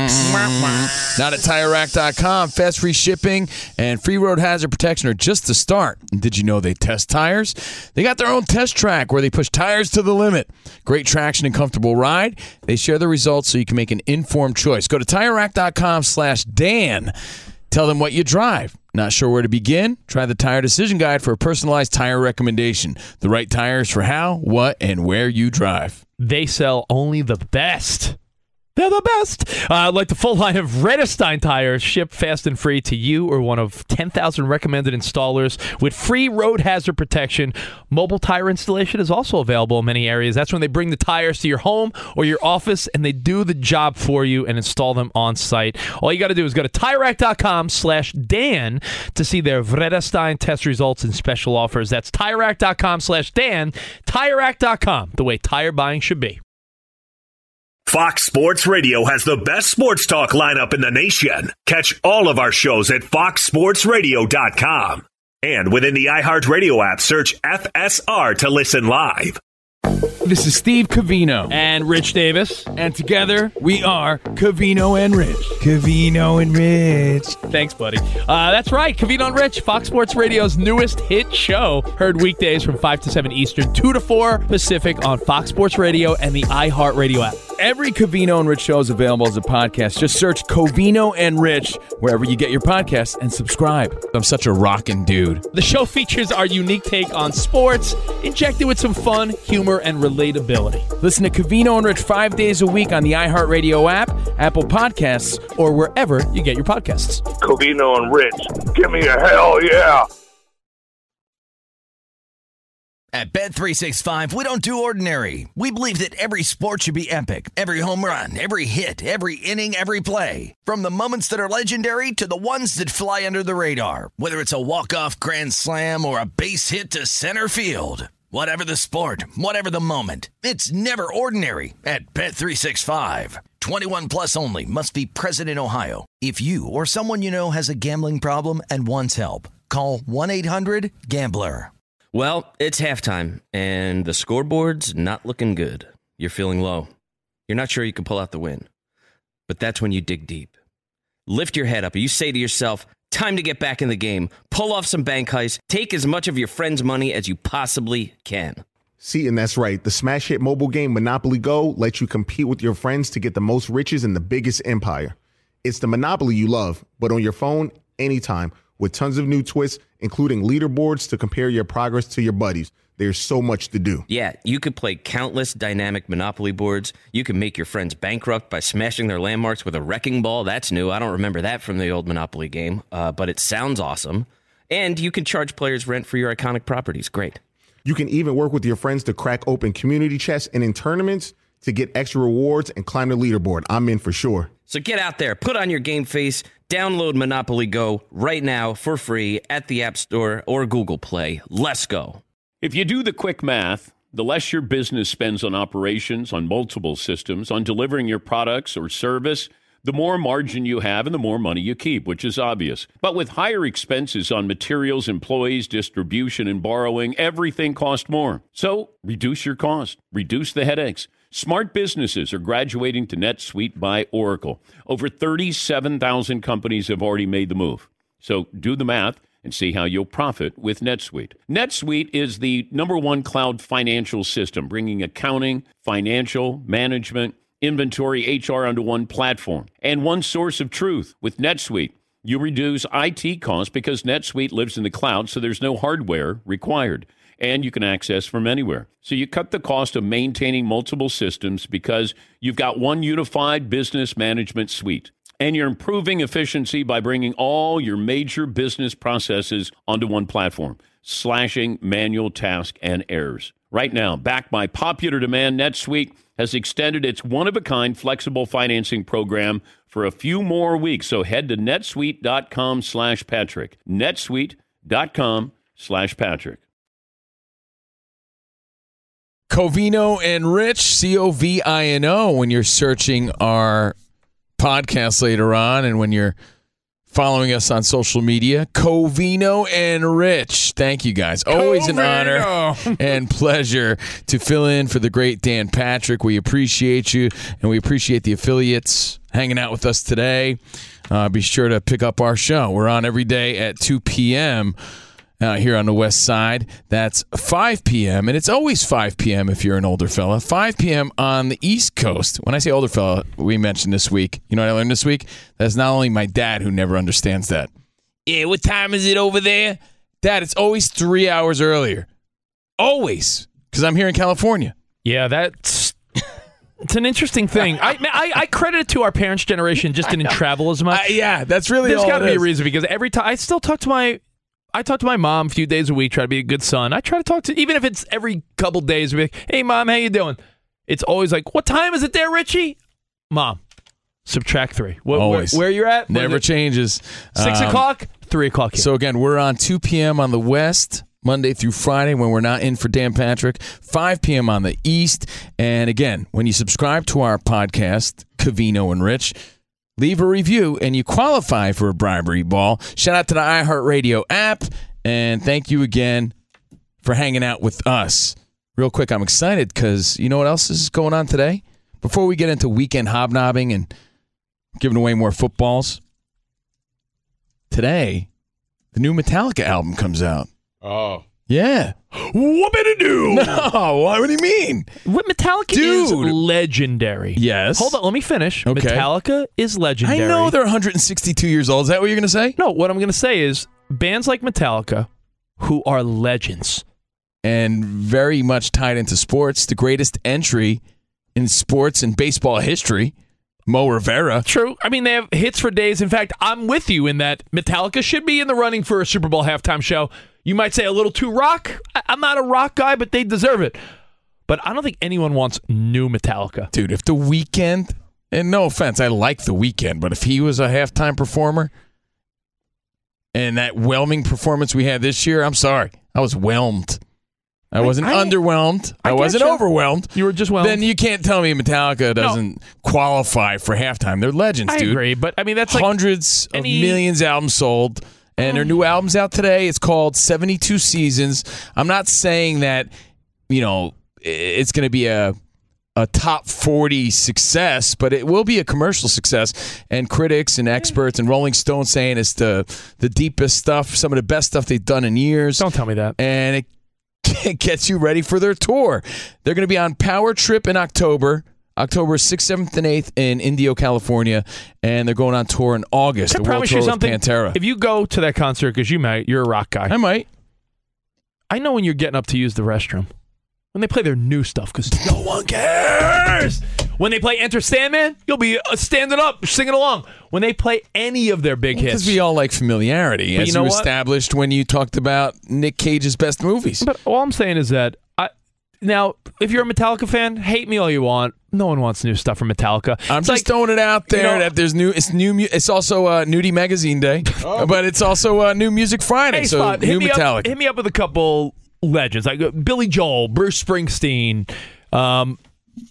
Speaker 7: Not at Tire Rack dot com. Fast free shipping and free road hazard protection are just the start. And did you know they test tires? They got their own test track where they push tires to the limit. Great traction and comfortable ride. They share the results so you can make an informed choice. Go to Tire Rack dot com slash Dan. Tell them what you drive. Not sure where to begin? Try the Tire Decision Guide for a personalized tire recommendation. The right tires for how, what, and where you drive.
Speaker 6: They sell only the best. They're the best. Uh, like the full line of Redestein tires, shipped fast and free to you or one of ten thousand recommended installers with free road hazard protection. Mobile tire installation is also available in many areas. That's when they bring the tires to your home or your office, and they do the job for you and install them on site. All you got to do is go to Tire Rack dot com slash Dan to see their Redestein test results and special offers. That's Tire Rack dot com slash Dan. Tire Rack dot com, the way tire buying should be.
Speaker 5: Fox Sports Radio has the best sports talk lineup in the nation. Catch all of our shows at fox sports radio dot com. And within the iHeartRadio app, search F S R to listen live.
Speaker 7: This is Steve Covino.
Speaker 6: And Rich Davis.
Speaker 7: And together, we are Covino and Rich. Covino and Rich.
Speaker 6: Thanks, buddy. Uh, that's right. Covino and Rich, Fox Sports Radio's newest hit show. Heard weekdays from five to seven Eastern, two to four Pacific on Fox Sports Radio and the iHeartRadio app.
Speaker 7: Every Covino and Rich show is available as a podcast. Just search Covino and Rich wherever you get your podcasts and subscribe. I'm such a rockin' dude.
Speaker 6: The show features our unique take on sports, injected with some fun, humor, and relatability.
Speaker 7: Listen to Covino and Rich five days a week on the iHeartRadio app, Apple Podcasts, or wherever you get your podcasts.
Speaker 15: Covino and Rich, give me a hell yeah.
Speaker 1: At Bet three sixty-five, we don't do ordinary. We believe that every sport should be epic. Every home run, every hit, every inning, every play. From the moments that are legendary to the ones that fly under the radar. Whether it's a walk-off grand slam or a base hit to center field. Whatever the sport, whatever the moment, it's never ordinary at Bet three sixty-five. twenty-one plus only. Must be present in Ohio. If you or someone you know has a gambling problem and wants help, call one eight hundred gambler.
Speaker 4: Well, it's halftime, and the scoreboard's not looking good. You're feeling low. You're not sure you can pull out the win. But that's when you dig deep. Lift your head up, and you say to yourself, time to get back in the game. Pull off some bank heists. Take as much of your friend's money as you possibly can.
Speaker 16: See, and that's right. The smash hit mobile game Monopoly Go lets you compete with your friends to get the most riches in the biggest empire. It's the Monopoly you love, but on your phone, anytime, with tons of new twists, including leaderboards to compare your progress to your buddies. There's so much to do.
Speaker 4: Yeah, you could play countless dynamic Monopoly boards. You can make your friends bankrupt by smashing their landmarks with a wrecking ball. That's new. I don't remember that from the old Monopoly game, uh, but it sounds awesome. And you can charge players rent for your iconic properties. Great.
Speaker 16: You can even work with your friends to crack open community chests and in tournaments to get extra rewards and climb the leaderboard. I'm in for sure.
Speaker 4: So get out there, put on your game face, download Monopoly Go right now for free at the App Store or Google Play. Let's go.
Speaker 17: If you do the quick math, the less your business spends on operations, on multiple systems, on delivering your products or service, the more margin you have and the more money you keep, which is obvious. But with higher expenses on materials, employees, distribution, and borrowing, everything costs more. So reduce your cost, reduce the headaches. Smart businesses are graduating to NetSuite by Oracle. Over thirty-seven thousand companies have already made the move. So do the math and see how you'll profit with NetSuite. NetSuite is the number one cloud financial system, bringing accounting, financial, management, inventory, H R onto one platform and one source of truth. With NetSuite, you reduce I T costs because NetSuite lives in the cloud, so there's no hardware required, and you can access from anywhere. So you cut the cost of maintaining multiple systems because you've got one unified business management suite. And you're improving efficiency by bringing all your major business processes onto one platform, slashing manual tasks and errors. Right now, backed by popular demand, NetSuite has extended its one-of-a-kind flexible financing program for a few more weeks. So head to netsuite.com slash Patrick. netsuite.com slash Patrick.
Speaker 7: Covino and Rich, C O V I N O, when you're searching our podcast later on and when you're following us on social media. Covino and Rich. Thank you, guys. Always Covino. An honor and pleasure to fill in for the great Dan Patrick. We appreciate you, and we appreciate the affiliates hanging out with us today. Uh, be sure to pick up our show. We're on every day at two p.m., Uh, here on the west side. That's five p.m., and it's always five p.m. if you're an older fella. five p.m. on the East Coast. When I say older fella, we mentioned this week. You know what I learned this week? That's not only my dad who never understands that. Yeah, what time is it over there? Dad, it's always three hours earlier. Always. Because I'm here in California.
Speaker 6: Yeah, that's... It's an interesting thing. I, I I credit it to our parents' generation just didn't travel as much.
Speaker 7: Uh, yeah, that's really
Speaker 6: There's
Speaker 7: all
Speaker 6: got to
Speaker 7: it
Speaker 6: be
Speaker 7: is.
Speaker 6: a reason, because every time... I still talk to my... I talk to my mom a few days a week, try to be a good son. I try to talk to, even if it's every couple days, be like, hey, Mom, how you doing? It's always like, what time is it there, Richie? Mom, subtract three. What,
Speaker 7: Always.
Speaker 6: Where, where you're at?
Speaker 7: Never changes.
Speaker 6: Six
Speaker 7: Um,
Speaker 6: o'clock, three o'clock here.
Speaker 7: So, again, we're on two p.m. on the West, Monday through Friday, when we're not in for Dan Patrick, five p.m. on the East. And, again, when you subscribe to our podcast, Covino and Rich, leave a review, and you qualify for a bribery ball. Shout out to the iHeartRadio app, and thank you again for hanging out with us. Real quick, I'm excited because you know what else is going on today? Before we get into weekend hobnobbing and giving away more footballs, today, the new Metallica album comes out.
Speaker 8: Oh.
Speaker 7: Yeah.
Speaker 6: Whoopity-doo!
Speaker 7: No, what do you mean?
Speaker 6: What Metallica is
Speaker 7: Dude.
Speaker 6: legendary.
Speaker 7: Yes.
Speaker 6: Hold on, let me finish.
Speaker 7: Okay.
Speaker 6: Metallica is legendary.
Speaker 7: I know they're one hundred sixty-two years old. Is that what you're going to say?
Speaker 6: No, what I'm going to say is bands like Metallica, who are legends.
Speaker 7: And very much tied into sports. The greatest entry in sports and baseball history, Mo Rivera.
Speaker 6: True. I mean, they have hits for days. In fact, I'm with you in that Metallica should be in the running for a Super Bowl halftime show. You might say a little too rock. I- I'm not a rock guy, but they deserve it. But I don't think anyone wants new Metallica.
Speaker 7: Dude, if The Weeknd, and no offense, I like The Weeknd, but if he was a halftime performer and that whelming performance we had this year, I'm sorry. I was whelmed. I wasn't
Speaker 6: I-
Speaker 7: underwhelmed. I,
Speaker 6: I
Speaker 7: wasn't
Speaker 6: getcha.
Speaker 7: overwhelmed.
Speaker 6: You were just whelmed.
Speaker 7: Then you can't tell me Metallica doesn't qualify for halftime. They're legends,
Speaker 6: I
Speaker 7: dude.
Speaker 6: agree, but I mean, that's like
Speaker 7: hundreds of
Speaker 6: any-
Speaker 7: millions of albums sold, and their new album's out today. It's called seventy-two Seasons. I'm not saying that, you know, it's going to be a a top forty success, but it will be a commercial success. And critics and experts and Rolling Stone saying it's the the deepest stuff, some of the best stuff they've done in years.
Speaker 6: Don't tell me that.
Speaker 7: And it it gets you ready for their tour. They're going to be on Power Trip in October, October sixth, seventh, and eighth in Indio, California, and they're going on tour in August.
Speaker 6: Can I
Speaker 7: the World
Speaker 6: promise
Speaker 7: Tour
Speaker 6: you
Speaker 7: with
Speaker 6: something?
Speaker 7: Pantera.
Speaker 6: If you go to that concert, because you might, you're a rock guy.
Speaker 7: I might.
Speaker 6: I know when you're getting up to use the restroom. When they play their new stuff, because no one cares. When they play Enter Sandman, you'll be uh, standing up, singing along. When they play any of their big
Speaker 7: well,
Speaker 6: hits.
Speaker 7: Because we all like familiarity,
Speaker 6: but
Speaker 7: as
Speaker 6: you, know
Speaker 7: you
Speaker 6: what?
Speaker 7: established when you talked about Nick Cage's best movies.
Speaker 6: But all I'm saying is that, I now, if you're a Metallica fan, hate me all you want. No one wants new stuff from Metallica.
Speaker 7: I'm
Speaker 6: it's
Speaker 7: just
Speaker 6: like,
Speaker 7: throwing it out there
Speaker 6: you know,
Speaker 7: that there's new. It's new. It's also uh, Nudie Magazine Day, oh. but it's also uh, New Music Friday.
Speaker 6: Hey,
Speaker 7: so
Speaker 6: Spot,
Speaker 7: new
Speaker 6: hit me
Speaker 7: Metallica.
Speaker 6: Up, hit me up with a couple legends like uh, Billy Joel, Bruce Springsteen, um,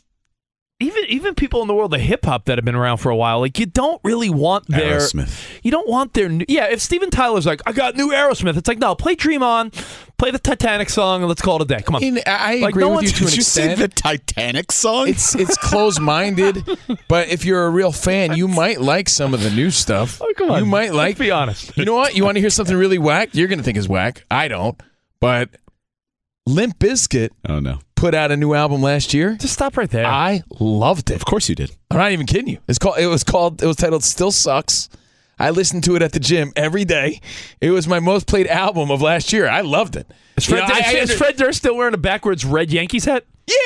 Speaker 6: even even people in the world of hip hop that have been around for a while. Like you don't really want their
Speaker 8: Aerosmith.
Speaker 6: You don't want their new, yeah. If Steven Tyler's like, I got new Aerosmith, it's like no, play Dream On, play the Titanic song, and let's call it a day. Come on,
Speaker 7: I, mean, I
Speaker 6: like,
Speaker 7: agree
Speaker 6: no
Speaker 7: with
Speaker 6: one's-
Speaker 7: you to an
Speaker 8: Did you
Speaker 7: extent.
Speaker 8: say the Titanic song?
Speaker 7: It's it's closed minded, but if you're a real fan, you might like some of the new stuff.
Speaker 6: Oh, come on,
Speaker 7: you might like.
Speaker 6: Let's be honest.
Speaker 7: You know what? You want to hear something really whack? You're gonna think is whack. I don't, but Limp Bizkit.
Speaker 8: Oh no.
Speaker 7: Put out a new album last year.
Speaker 6: Just stop right there.
Speaker 7: I loved it.
Speaker 8: Of course you did.
Speaker 7: I'm not even kidding you. It's called. It was called. It was titled "Still Sucks." I listened to it at the gym every day. It was my most played album of last year. I loved it.
Speaker 6: Is Fred,
Speaker 7: You know, I- I
Speaker 6: is
Speaker 7: under-
Speaker 6: Fred Durst still wearing a backwards red Yankees hat?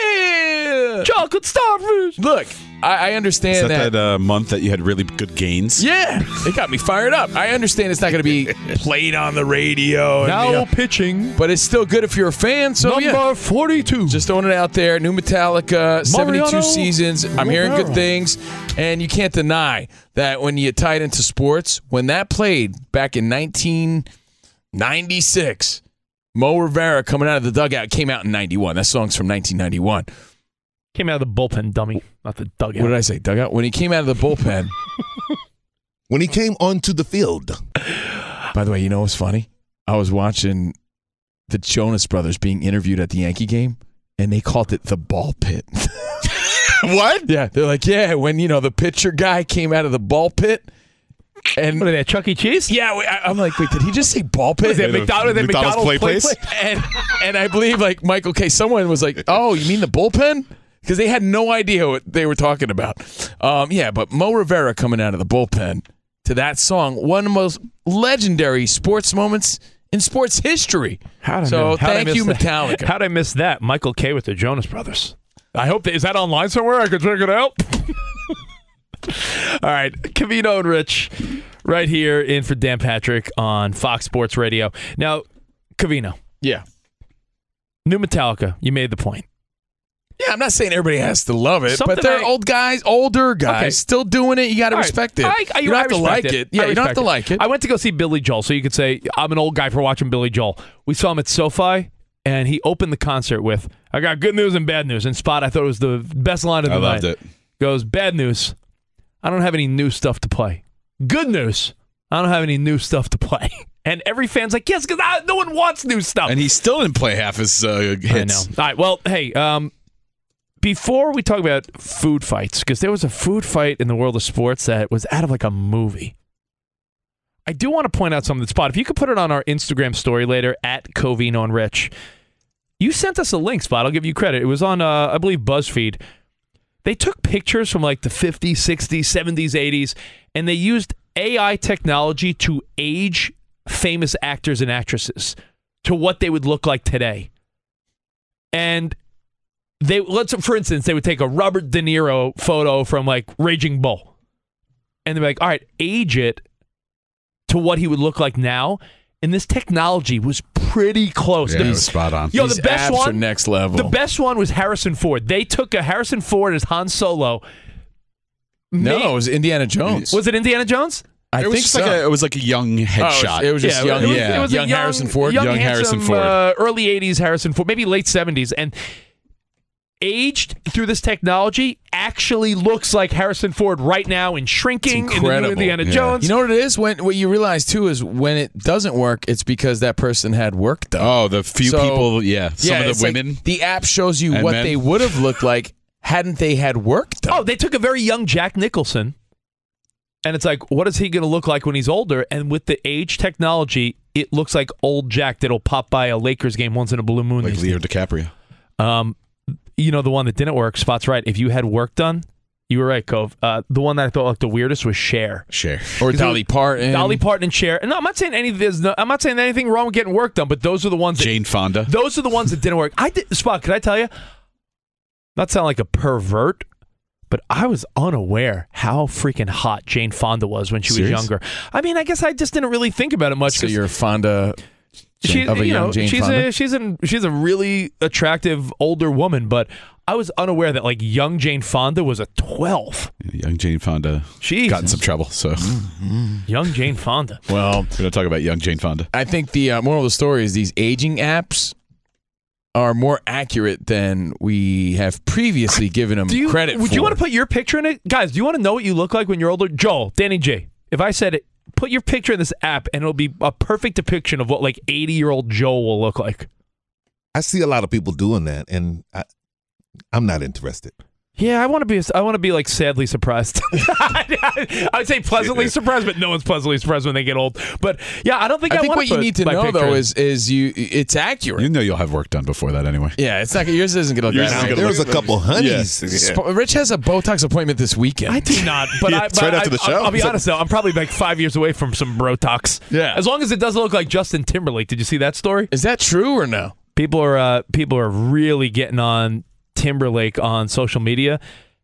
Speaker 7: Yeah.
Speaker 6: Chocolate Starfish.
Speaker 7: Look, I, I understand
Speaker 8: Is that
Speaker 7: that.
Speaker 8: that uh, month that you had really good gains?
Speaker 7: Yeah, it got me fired up. I understand it's not going to be played on the radio. And,
Speaker 6: Now
Speaker 7: you know,
Speaker 6: pitching.
Speaker 7: but it's still good if you're a fan. So
Speaker 6: Number
Speaker 7: yeah,
Speaker 6: forty-two.
Speaker 7: just throwing it out there. New Metallica, seventy-two
Speaker 6: Mariano
Speaker 7: seasons. I'm hearing good
Speaker 6: Rivera.
Speaker 7: things, and you can't deny that when you tie it into sports, when that played back in nineteen ninety-six, Mo Rivera coming out of the dugout came out in ninety-one. That song's from nineteen ninety-one.
Speaker 6: Came out of the bullpen, dummy, not the dugout.
Speaker 7: What did I say? Dugout. When he came out of the bullpen.
Speaker 18: When he came onto the field.
Speaker 7: By the way, you know what's funny? I was watching the Jonas Brothers being interviewed at the Yankee game, and they called it the ball pit.
Speaker 8: What?
Speaker 7: Yeah, they're like, yeah, when, you know, the pitcher guy came out of the ball pit. And
Speaker 6: What are they, Chuck E. Cheese?
Speaker 7: yeah, wait, I, I'm like, wait, did he just say ball pit?
Speaker 6: Is it McDonald's,
Speaker 8: McDonald's
Speaker 6: McDonald's
Speaker 8: play
Speaker 6: play
Speaker 8: place?
Speaker 6: place?
Speaker 7: And, and I believe, like, Michael K., someone was like, oh, you mean the bullpen? Because they had no idea what they were talking about. Um, yeah, but Mo Rivera coming out of the bullpen to that song, one of the most legendary sports moments in sports history.
Speaker 6: How'd I
Speaker 7: so
Speaker 6: miss- how'd I
Speaker 7: thank
Speaker 6: miss
Speaker 7: you,
Speaker 6: that?
Speaker 7: Metallica.
Speaker 6: How'd I miss that? Michael K. with the Jonas Brothers. I hope that, is that online somewhere? I can check it out. All right, Cavino and Rich right here in for Dan Patrick on Fox Sports Radio. Now, Cavino,
Speaker 7: Yeah.
Speaker 6: new Metallica, you made the point.
Speaker 7: Yeah, I'm not saying everybody has to love it,
Speaker 6: Something
Speaker 7: but they're
Speaker 6: I-
Speaker 7: old guys, older guys,
Speaker 6: Okay.
Speaker 7: still doing it. You got to
Speaker 6: All right.
Speaker 7: respect it.
Speaker 6: I, I,
Speaker 7: you don't
Speaker 6: I
Speaker 7: have to
Speaker 6: respect
Speaker 7: like it. Yeah,
Speaker 6: I
Speaker 7: you don't have
Speaker 6: respect
Speaker 7: to like it.
Speaker 6: I went to go see Billy Joel, so you could say I'm an old guy for watching Billy Joel. We saw him at SoFi, and he opened the concert with, I got good news and bad news. And Spot, I thought it was the best line of the
Speaker 8: I
Speaker 6: night.
Speaker 8: loved it.
Speaker 6: Goes, bad news, I don't have any new stuff to play. Good news, I don't have any new stuff to play. And every fan's like, yes, because no one wants new stuff.
Speaker 8: And he still didn't play half his uh, hits.
Speaker 6: I know. All right, well, hey, um, before we talk about food fights, because there was a food fight in the world of sports that was out of like a movie. I do want to point out something, Spot. If you could put it on our Instagram story later, at Covino and Rich. You sent us a link, Spot. I'll give you credit. It was on, uh, I believe, BuzzFeed. They took pictures from like the fifties, sixties, seventies, eighties, and they used A I technology to age famous actors and actresses to what they would look like today. And they, let's, for instance, they would take a Robert De Niro photo from like Raging Bull, and they'd be like, all right, age it to what he would look like now. And this technology was pretty close.
Speaker 8: Yeah,
Speaker 6: The-
Speaker 8: it was spot on.
Speaker 6: Yo,
Speaker 7: These
Speaker 6: the best
Speaker 7: apps
Speaker 6: one,
Speaker 7: are next level.
Speaker 6: The best one was Harrison Ford. They took a Harrison Ford as Han Solo.
Speaker 7: no,
Speaker 6: made-
Speaker 7: it was Indiana Jones.
Speaker 6: was it Indiana Jones?
Speaker 7: I
Speaker 8: it was
Speaker 7: think
Speaker 8: just
Speaker 7: so.
Speaker 8: like a, it was like a young headshot.
Speaker 7: Oh, it was just
Speaker 6: Yeah,
Speaker 7: young,
Speaker 6: it was,
Speaker 7: yeah,
Speaker 6: it was a
Speaker 7: young, Harrison Ford.
Speaker 6: young,
Speaker 8: Young Harrison
Speaker 6: handsome,
Speaker 8: Ford.
Speaker 6: uh, early eighties Harrison Ford, maybe late seventies, and aged through this technology actually looks like Harrison Ford right now in Shrinking,
Speaker 7: It's
Speaker 6: in the new
Speaker 7: incredible.
Speaker 6: Indiana
Speaker 8: Yeah.
Speaker 6: Jones.
Speaker 7: You know what it is? When what you realize too is when it doesn't work, it's because that person had work done.
Speaker 8: Oh, the few
Speaker 7: So-
Speaker 8: people, yeah. Some
Speaker 7: yeah,
Speaker 8: of
Speaker 7: it's
Speaker 8: the
Speaker 7: like
Speaker 8: women.
Speaker 7: the app shows you
Speaker 8: and
Speaker 7: what
Speaker 8: men.
Speaker 7: they would have looked like hadn't they had work done.
Speaker 6: Oh, they took a very young Jack Nicholson, and it's like, what is he going to look like when he's older? And with the age technology, it looks like old Jack that'll pop by a Lakers game once in a blue moon.
Speaker 8: Like
Speaker 6: these
Speaker 8: Leo
Speaker 6: days.
Speaker 8: DiCaprio.
Speaker 6: Um, you know, the one that didn't work, Spot's right. If you had work done, You were right, Cove. Uh, the one that I thought like the weirdest was Cher.
Speaker 8: Cher.
Speaker 7: Or Dolly Parton.
Speaker 6: Dolly Parton and Cher. And no, I'm not saying any. There's no, I'm not saying anything wrong with getting work done, but those are the ones. That,
Speaker 8: Jane Fonda.
Speaker 6: Those are the ones that didn't work. I did. Spot. Can I tell you? Not sound like a pervert, but I was unaware how freaking hot Jane Fonda was when she
Speaker 8: Serious?
Speaker 6: was younger. I mean, I guess I just didn't really think about it much.
Speaker 7: So you're Fonda.
Speaker 6: She,
Speaker 7: of a
Speaker 6: you
Speaker 7: young
Speaker 6: know,
Speaker 7: Jane
Speaker 6: she's
Speaker 7: Fonda?
Speaker 6: a she's a she's a really attractive older woman, but I was unaware that like young Jane Fonda was a twelve.
Speaker 8: Young Jane Fonda
Speaker 6: Jesus.
Speaker 8: got in some trouble. So
Speaker 6: Young Jane Fonda.
Speaker 7: Well,
Speaker 8: we're gonna talk about young Jane Fonda.
Speaker 7: I think the uh, moral of the story is these aging apps are more accurate than we have previously given them
Speaker 6: Do you,
Speaker 7: credit
Speaker 6: would
Speaker 7: for.
Speaker 6: you want to put your picture in it, guys? Do you want to know what you look like when you're older? Joel, Danny J. If I said it, put your picture in this app, and it'll be a perfect depiction of what like eighty year old Joel will look like.
Speaker 18: I see a lot of people doing that, and I, I'm not interested.
Speaker 6: Yeah, I want to be. I want to be like sadly surprised. I'd say pleasantly surprised, but no one's pleasantly surprised when they get old. But yeah, I don't think I,
Speaker 7: I think
Speaker 6: want
Speaker 7: what you need to know though is is you it's accurate.
Speaker 8: You know you'll have work done before that anyway.
Speaker 7: Yeah, it's not yours isn't going to look
Speaker 18: Yours
Speaker 7: that
Speaker 18: isn't
Speaker 7: nice.
Speaker 18: gonna There was look a couple good. honeys.
Speaker 7: Yeah. Sp- Rich has a Botox appointment this weekend.
Speaker 6: I do not, but,
Speaker 7: Yeah,
Speaker 6: I,
Speaker 7: it's
Speaker 6: but
Speaker 7: right
Speaker 6: I,
Speaker 7: after the
Speaker 6: I-
Speaker 7: show.
Speaker 6: I'll, I'll be honest though, I'm probably like five years away from some Botox.
Speaker 7: Yeah.
Speaker 6: As long as it doesn't look like Justin Timberlake. Did you see that story?
Speaker 7: Is that true or no?
Speaker 6: People are uh, people are really getting on Timberlake on social media.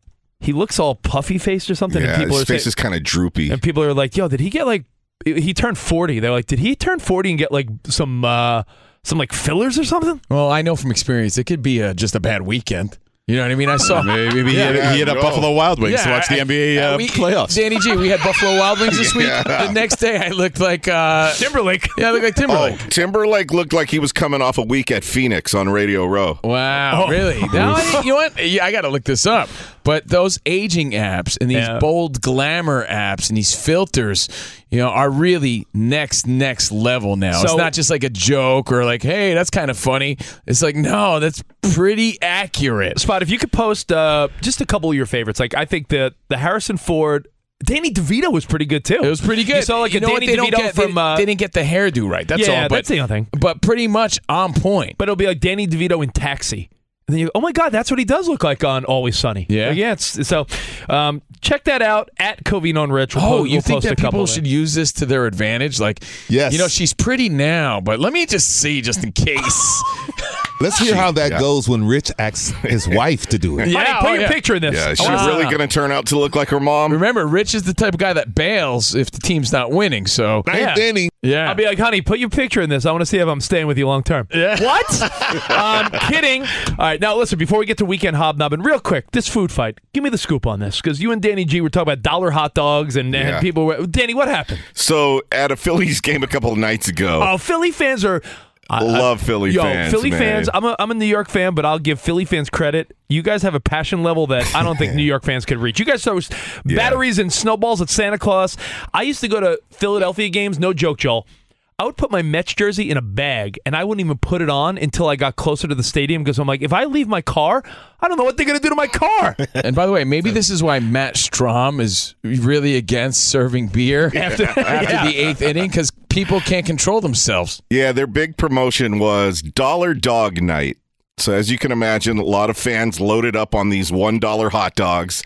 Speaker 6: He looks all puffy faced or something.
Speaker 9: Yeah,
Speaker 6: and people
Speaker 9: his
Speaker 6: are
Speaker 9: face
Speaker 6: saying,
Speaker 9: is kind of droopy.
Speaker 6: and people are like, "Yo, did he get like?" He turned forty. They're like, "Did he turn forty and get like some uh, some like fillers or something?"
Speaker 7: Well, I know from experience it could be a, just a bad weekend. You know what I mean? I saw
Speaker 8: Maybe he hit, he hit up Buffalo Wild Wings to watch the
Speaker 7: I-
Speaker 8: N B A uh,
Speaker 7: we-
Speaker 8: playoffs.
Speaker 7: Danny G, we had Buffalo Wild Wings this week.
Speaker 9: Yeah.
Speaker 7: The next day, I looked like uh,
Speaker 6: Timberlake.
Speaker 7: Yeah, I looked like Timberlake.
Speaker 9: Oh, Timberlake looked like he was coming off a week at Phoenix on Radio Row.
Speaker 7: Wow,
Speaker 6: Oh.
Speaker 7: really? Now, I, you know what? Yeah, I got to look this up. But those aging apps and these
Speaker 6: Yeah.
Speaker 7: bold glamour apps and these filters, you know, are really next next level now. it's
Speaker 6: So-
Speaker 7: not just like a joke or like, hey, that's kind of funny. It's like, no, that's pretty accurate.
Speaker 6: Spot, if you could post uh, just a couple of your favorites, like I think the the Harrison Ford, Danny DeVito was pretty good too.
Speaker 7: It was pretty good.
Speaker 6: You saw like
Speaker 7: You
Speaker 6: a
Speaker 7: know what?
Speaker 6: Danny
Speaker 7: They don't
Speaker 6: DeVito
Speaker 7: get-
Speaker 6: from.
Speaker 7: they,
Speaker 6: uh,
Speaker 7: they didn't get the hairdo right. That's
Speaker 6: yeah,
Speaker 7: all. But,
Speaker 6: that's the only thing.
Speaker 7: But pretty much on point.
Speaker 6: But it'll be like Danny DeVito in Taxi. And then you, oh my God, that's what he does look like on Always Sunny.
Speaker 7: Yeah.
Speaker 6: Like, yeah. It's, so um, check that out at Covino and Rich. We'll
Speaker 7: Oh,
Speaker 6: po-
Speaker 7: you
Speaker 6: we'll
Speaker 7: think
Speaker 6: post a
Speaker 7: that
Speaker 6: couple
Speaker 7: people
Speaker 6: of
Speaker 7: should
Speaker 6: it.
Speaker 7: use this to their advantage? Like,
Speaker 18: Yes.
Speaker 7: you know, she's pretty now, but let me just see, just in case.
Speaker 18: Let's hear how that
Speaker 9: Yeah.
Speaker 18: goes when Rich asks his wife to do it.
Speaker 6: Honey,
Speaker 7: Yeah,
Speaker 6: put
Speaker 7: oh,
Speaker 6: your
Speaker 7: yeah.
Speaker 6: picture in this.
Speaker 9: Yeah, is she
Speaker 6: I wanna-
Speaker 9: really going to turn out to look like her mom?
Speaker 7: Remember, Rich is the type of guy that bails if the team's not winning. So,
Speaker 18: Nice,
Speaker 6: Yeah.
Speaker 18: Danny.
Speaker 7: yeah.
Speaker 6: I'll be like, honey, put your picture in this. I want to see if I'm staying with you long term.
Speaker 7: Yeah.
Speaker 6: What? um, kidding. All right, now listen, before we get to weekend hobnobbing, real quick, this food fight. Give me the scoop on this, because you and Danny G were talking about dollar hot dogs, and, and
Speaker 9: Yeah.
Speaker 6: people were. Danny, what happened?
Speaker 9: So at a Phillies game a couple of nights ago,
Speaker 6: Oh, Philly fans are. I-
Speaker 9: love
Speaker 6: I-
Speaker 9: Philly
Speaker 6: yo,
Speaker 9: fans.
Speaker 6: Philly
Speaker 9: man.
Speaker 6: fans. I'm a I'm a New York fan, but I'll give Philly fans credit. You guys have a passion level that I don't think New York fans could reach. You guys throw
Speaker 9: Yeah.
Speaker 6: batteries and snowballs at Santa Claus. I used to go to Philadelphia games. No joke, Joel. I would put my Mets jersey in a bag, and I wouldn't even put it on until I got closer to the stadium, because I'm like, if I leave my car, I don't know what they're going to do to my car.
Speaker 7: And by the way, maybe this is why Matt Strom is really against serving beer
Speaker 6: After-
Speaker 7: after
Speaker 6: yeah.
Speaker 7: the eighth inning because people can't control themselves.
Speaker 9: Yeah, their big promotion was Dollar Dog Night. So as you can imagine, a lot of fans loaded up on these one dollar hot dogs.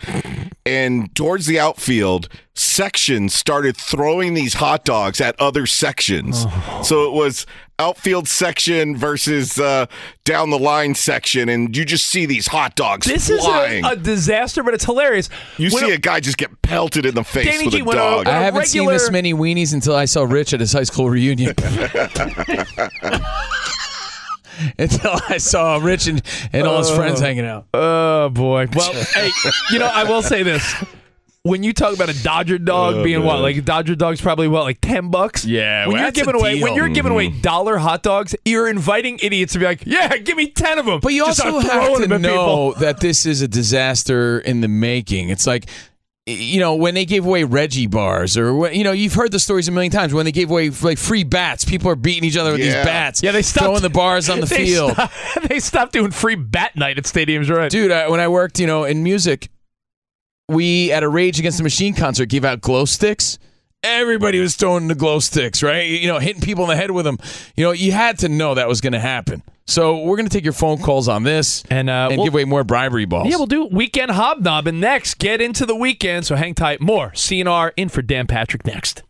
Speaker 9: And towards the outfield, sections started throwing these hot dogs at other sections.
Speaker 6: Oh.
Speaker 9: So it was outfield section versus uh, down the line section, and you just see these hot dogs
Speaker 6: This is
Speaker 9: flying.
Speaker 6: a, a disaster, but it's hilarious.
Speaker 9: you
Speaker 6: When
Speaker 9: see
Speaker 6: a-
Speaker 9: a guy just get pelted in the face
Speaker 6: Danny
Speaker 9: with
Speaker 6: G,
Speaker 9: a
Speaker 6: when a-
Speaker 9: dog.
Speaker 7: I haven't seen
Speaker 6: regular-
Speaker 7: this many weenies until I saw Rich at his high school reunion. Until I saw Rich and, and all his friends hanging out.
Speaker 6: Oh boy. Well, hey, you know, I will say this. When you talk about a Dodger dog
Speaker 9: Oh,
Speaker 6: being what,
Speaker 9: man.
Speaker 6: like a Dodger dog's probably what, like ten bucks?
Speaker 7: Yeah,
Speaker 6: When
Speaker 7: well,
Speaker 6: you're
Speaker 7: that's a
Speaker 6: giving away, when
Speaker 7: deal.
Speaker 6: you're giving away dollar hot dogs, you're inviting idiots to be like, yeah, give me ten of them.
Speaker 7: But you
Speaker 6: Just
Speaker 7: also
Speaker 6: start throwing
Speaker 7: have to
Speaker 6: them at
Speaker 7: know
Speaker 6: people.
Speaker 7: that this is a disaster in the making. It's like, you know, when they gave away Reggie bars, or when, you know, you've heard the stories a million times. When they gave away like free bats, people are beating each other with
Speaker 9: Yeah.
Speaker 7: these bats.
Speaker 6: Yeah, they stopped
Speaker 7: throwing the bars on the
Speaker 6: they
Speaker 7: field.
Speaker 6: Stopped, they stopped doing free bat night at stadiums, right?
Speaker 7: Dude, I, when I worked, you know, in music, we at a Rage Against the Machine concert gave out glow sticks. Everybody was throwing the glow sticks, right? You know, hitting people in the head with them. You know, you had to know that was going to happen. So we're going to take your phone calls on this
Speaker 6: and, uh,
Speaker 7: and
Speaker 6: we'll,
Speaker 7: give away more bribery balls.
Speaker 6: Yeah, we'll do Weekend Hobnobbing next. Get into the weekend, so hang tight. More C N R in for Dan Patrick next.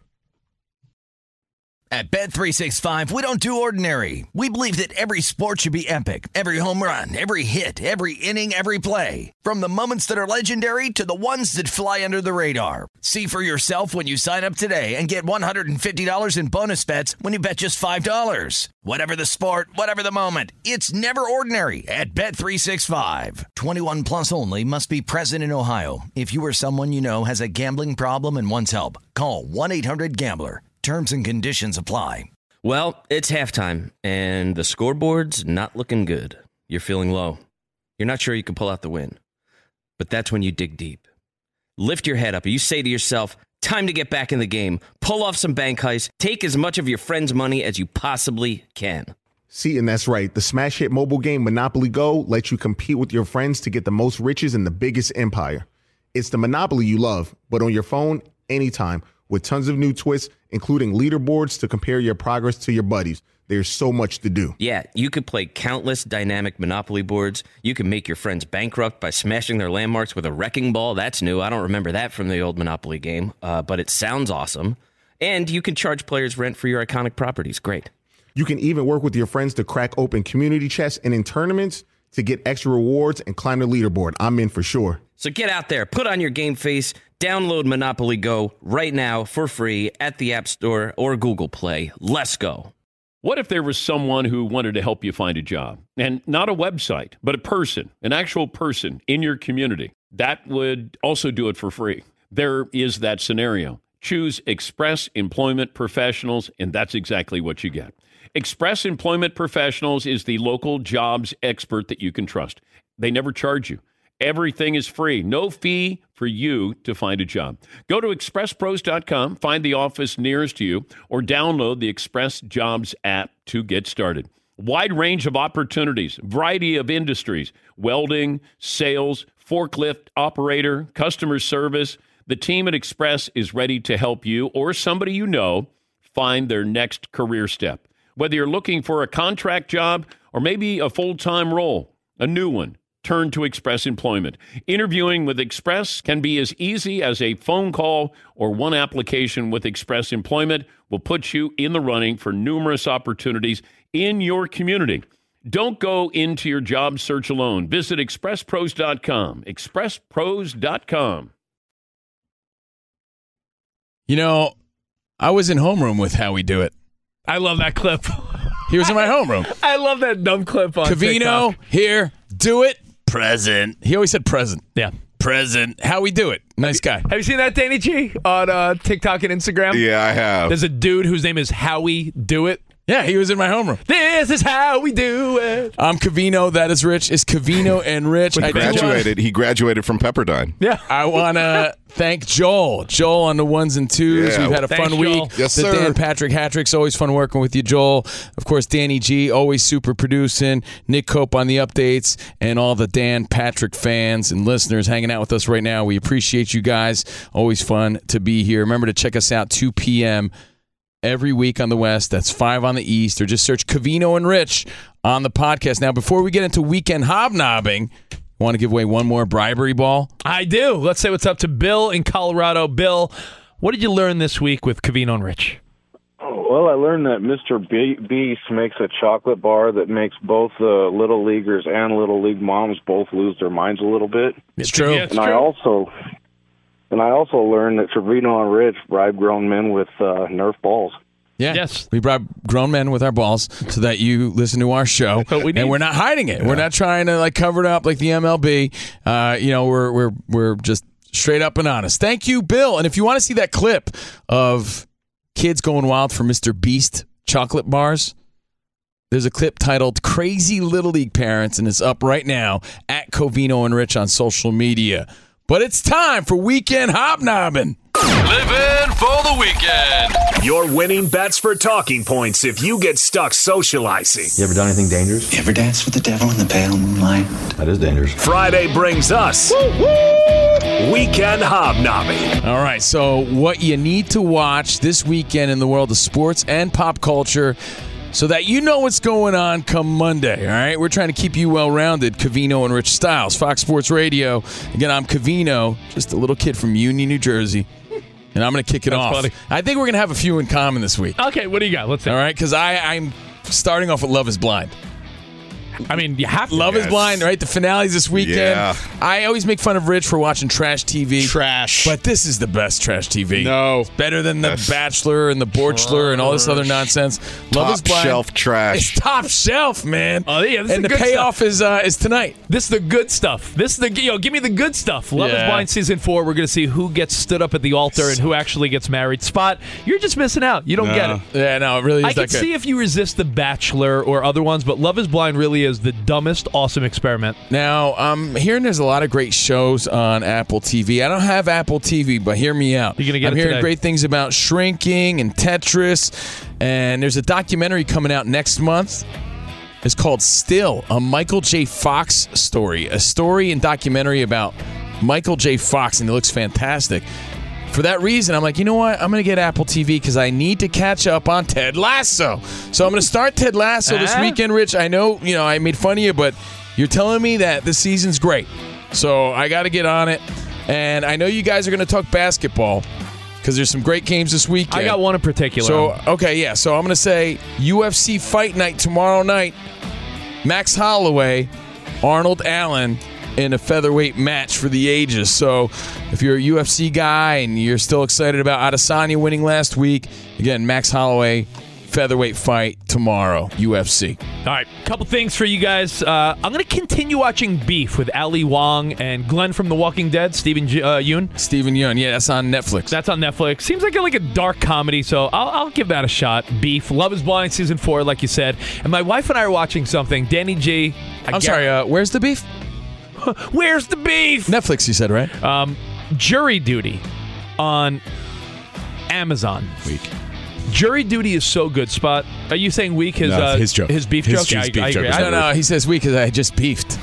Speaker 1: At Bet three sixty-five, we don't do ordinary. We believe that every sport should be epic. Every home run, every hit, every inning, every play. From the moments that are legendary to the ones that fly under the radar. See for yourself when you sign up today and get one hundred fifty dollars in bonus bets when you bet just five dollars. Whatever the sport, whatever the moment, it's never ordinary at Bet three sixty-five. twenty-one plus only. Must be present in Ohio. If you or someone you know has a gambling problem and wants help, call one eight hundred gambler. Terms and conditions apply.
Speaker 4: Well, it's halftime, and the scoreboard's not looking good. You're feeling low. You're not sure you can pull out the win. But that's when you dig deep. Lift your head up. You say to yourself, time to get back in the game. Pull off some bank heists. Take as much of your friend's money as you possibly can.
Speaker 16: See, and that's right. The smash hit mobile game Monopoly Go lets you compete with your friends to get the most riches in the biggest empire. It's the Monopoly you love, but on your phone, anytime, with tons of new twists, including leaderboards to compare your progress to your buddies. There's so much to do.
Speaker 4: Yeah, you could play countless dynamic Monopoly boards. You can make your friends bankrupt by smashing their landmarks with a wrecking ball. That's new. I don't remember that from the old Monopoly game, uh, but it sounds awesome. And you can charge players rent for your iconic properties. Great.
Speaker 16: You can even work with your friends to crack open community chests and in tournaments to get extra rewards and climb the leaderboard. I'm in for sure.
Speaker 4: So get out there, put on your game face, download Monopoly Go right now for free at the App Store or Google Play. Let's go.
Speaker 17: What if there was someone who wanted to help you find a job? And not a website, but a person, an actual person in your community. That would also do it for free. There is that scenario. Choose Express Employment Professionals, and that's exactly what you get. Express Employment Professionals is the local jobs expert that you can trust. They never charge you. Everything is free. No fee for you to find a job. Go to express pros dot com, find the office nearest to you, or download the Express Jobs app to get started. Wide range of opportunities, variety of industries, welding, sales, forklift operator, customer service. The team at Express is ready to help you or somebody you know find their next career step. Whether you're looking for a contract job or maybe a full-time role, a new one, turn to Express Employment. Interviewing with Express can be as easy as a phone call or one application with Express Employment will put you in the running for numerous opportunities in your community. Don't go into your job search alone. Visit express pros dot com. express pros dot com.
Speaker 7: You know, I was in homeroom with How We Do It.
Speaker 6: I love that clip.
Speaker 7: He was in my homeroom.
Speaker 6: I love that dumb clip on
Speaker 7: Covino,
Speaker 6: TikTok.
Speaker 7: here, do it. Present. He always said present.
Speaker 6: Yeah.
Speaker 7: Present. How we do it. Nice guy.
Speaker 6: Have you seen that, Danny G, on uh, TikTok and Instagram?
Speaker 9: Yeah, I have.
Speaker 6: There's a dude whose name is Howie Do It.
Speaker 7: Yeah, he was in my homeroom.
Speaker 6: This is how we do it.
Speaker 7: I'm Covino. That is Rich. It's Covino and Rich.
Speaker 9: He
Speaker 7: I
Speaker 9: graduated.
Speaker 7: wanna,
Speaker 9: he graduated from Pepperdine.
Speaker 6: Yeah.
Speaker 7: I want to thank Joel. Joel on the ones and twos.
Speaker 9: Yeah.
Speaker 7: We've had a
Speaker 6: Thanks,
Speaker 7: fun
Speaker 6: Joel.
Speaker 7: week.
Speaker 9: Yes,
Speaker 7: the
Speaker 9: sir.
Speaker 7: Dan Patrick Hat-Trick's always fun working with you, Joel. Of course, Danny G, always super producing. Nick Cope on the updates. And all the Dan Patrick fans and listeners hanging out with us right now. We appreciate you guys. Always fun to be here. Remember to check us out two p.m. every week on the West. That's five on the East. Or just search Covino and Rich on the podcast. Now, before we get into weekend hobnobbing, want to give away one more bribery ball?
Speaker 6: I do. Let's say what's up to Bill in Colorado. Bill, what did you learn this week with Covino and Rich?
Speaker 11: Well, I learned that Mister B- Beast makes a chocolate bar that makes both the uh, Little Leaguers and Little League moms both lose their minds a little bit.
Speaker 7: It's true.
Speaker 6: Yeah, it's
Speaker 11: and
Speaker 6: true.
Speaker 11: I also... And I also learned that Trevino and Rich bribe grown men with uh, Nerf balls.
Speaker 7: Yeah.
Speaker 6: Yes.
Speaker 7: We bribe grown men with our balls so that you listen to our show.
Speaker 6: what we need.
Speaker 7: And we're not hiding it. Yeah. We're not trying to like cover it up like the M L B. Uh, you know, we're we're we're just straight up and honest. Thank you, Bill. And if you want to see that clip of kids going wild for Mister Beast chocolate bars, there's a clip titled Crazy Little League Parents, and it's up right now at Covino and Rich on social media. But it's time for Weekend Hobnobbing.
Speaker 5: Living for the weekend. Your winning bets for talking points if you get stuck socializing.
Speaker 19: You ever done anything dangerous? You ever danced with the devil in the pale moonlight? That is dangerous.
Speaker 5: Friday brings us Weekend Hobnobbing.
Speaker 7: All right, so what you need to watch this weekend in the world of sports and pop culture so that you know what's going on come Monday, all right? We're trying to keep you well-rounded. Covino and Rich Styles, Fox Sports Radio. Again, I'm Covino, just a little kid from Union, New Jersey. And I'm going to kick it
Speaker 6: That's
Speaker 7: off.
Speaker 6: funny.
Speaker 7: I think we're going to have a few in common this week.
Speaker 6: Okay, what do you got? Let's see.
Speaker 7: All right, because I'm starting off with Love is Blind.
Speaker 6: I mean, you have to.
Speaker 7: Love
Speaker 9: Yes.
Speaker 7: is Blind, right? The finale's this weekend.
Speaker 9: Yeah.
Speaker 7: I always make fun of Rich for watching trash T V.
Speaker 8: Trash.
Speaker 7: But this is the best trash T V.
Speaker 8: No.
Speaker 7: It's better than The
Speaker 9: Yes.
Speaker 7: Bachelor and The Borchler and all this other nonsense. Love
Speaker 9: Top
Speaker 7: is Blind.
Speaker 9: shelf trash.
Speaker 7: It's top shelf, man.
Speaker 6: Oh, yeah, this is
Speaker 7: and the
Speaker 6: good
Speaker 7: payoff is uh, is tonight.
Speaker 6: This is the good stuff. This is the yo. Give me the good stuff. Love
Speaker 7: Yeah.
Speaker 6: is Blind season four. We're gonna see who gets stood up at the altar and who actually gets married. Spot, you're just missing out. You don't
Speaker 8: No.
Speaker 6: get it.
Speaker 7: Yeah, no, it really is
Speaker 6: I
Speaker 7: that
Speaker 6: can
Speaker 7: good.
Speaker 6: see if you resist The Bachelor or other ones, but Love is Blind really is the dumbest, awesome experiment.
Speaker 7: Now, I'm hearing there's a lot of great shows on Apple T V. I don't have Apple T V, but hear me out.
Speaker 6: You're gonna get
Speaker 7: I'm
Speaker 6: it
Speaker 7: hearing
Speaker 6: today.
Speaker 7: great things about Shrinking and Tetris, and there's a documentary coming out next month. It's called Still, a Michael J. Fox story, a story and documentary about Michael J. Fox, and it looks fantastic. For that reason, I'm like, you know what? I'm going to get Apple T V because I need to catch up on Ted Lasso. So I'm going to start Ted Lasso this
Speaker 6: Ah.
Speaker 7: weekend, Rich. I know, you know, I made fun of you, but you're telling me that this season's great. So I got to get on it. And I know you guys are going to talk basketball because there's some great games this weekend.
Speaker 6: I got one in particular.
Speaker 7: So, okay, yeah. So I'm going to say U F C Fight Night tomorrow night. Max Holloway, Arnold Allen in a featherweight match for the ages. So if you're a U F C guy and you're still excited about Adesanya winning last week, again, Max Holloway, featherweight fight tomorrow, U F C.
Speaker 6: All right, couple things for you guys. Uh, I'm going to continue watching Beef with Ali Wong and Glenn from The Walking Dead, Stephen J- uh, Yeun.
Speaker 7: Stephen Yeun, yeah, that's on Netflix.
Speaker 6: That's on Netflix. Seems like a, like a dark comedy, so I'll, I'll give that a shot. Beef, Love is Blind season four, like you said. And my wife and I are watching something. Danny G. I
Speaker 7: I'm sorry, uh, where's the beef?
Speaker 6: Where's the beef?
Speaker 7: Netflix, you said, right?
Speaker 6: Um, Jury Duty on Amazon.
Speaker 8: Weak.
Speaker 6: Jury Duty is so good. Spot. Are you saying weak? His
Speaker 8: No,
Speaker 6: uh,
Speaker 8: his joke.
Speaker 6: His beef
Speaker 8: His-
Speaker 6: joke.
Speaker 8: his
Speaker 6: Yeah, I-
Speaker 8: beef
Speaker 6: I,
Speaker 8: joke
Speaker 6: agree.
Speaker 8: was
Speaker 6: I
Speaker 7: No,
Speaker 6: don't
Speaker 7: no, he says weak because I just beefed.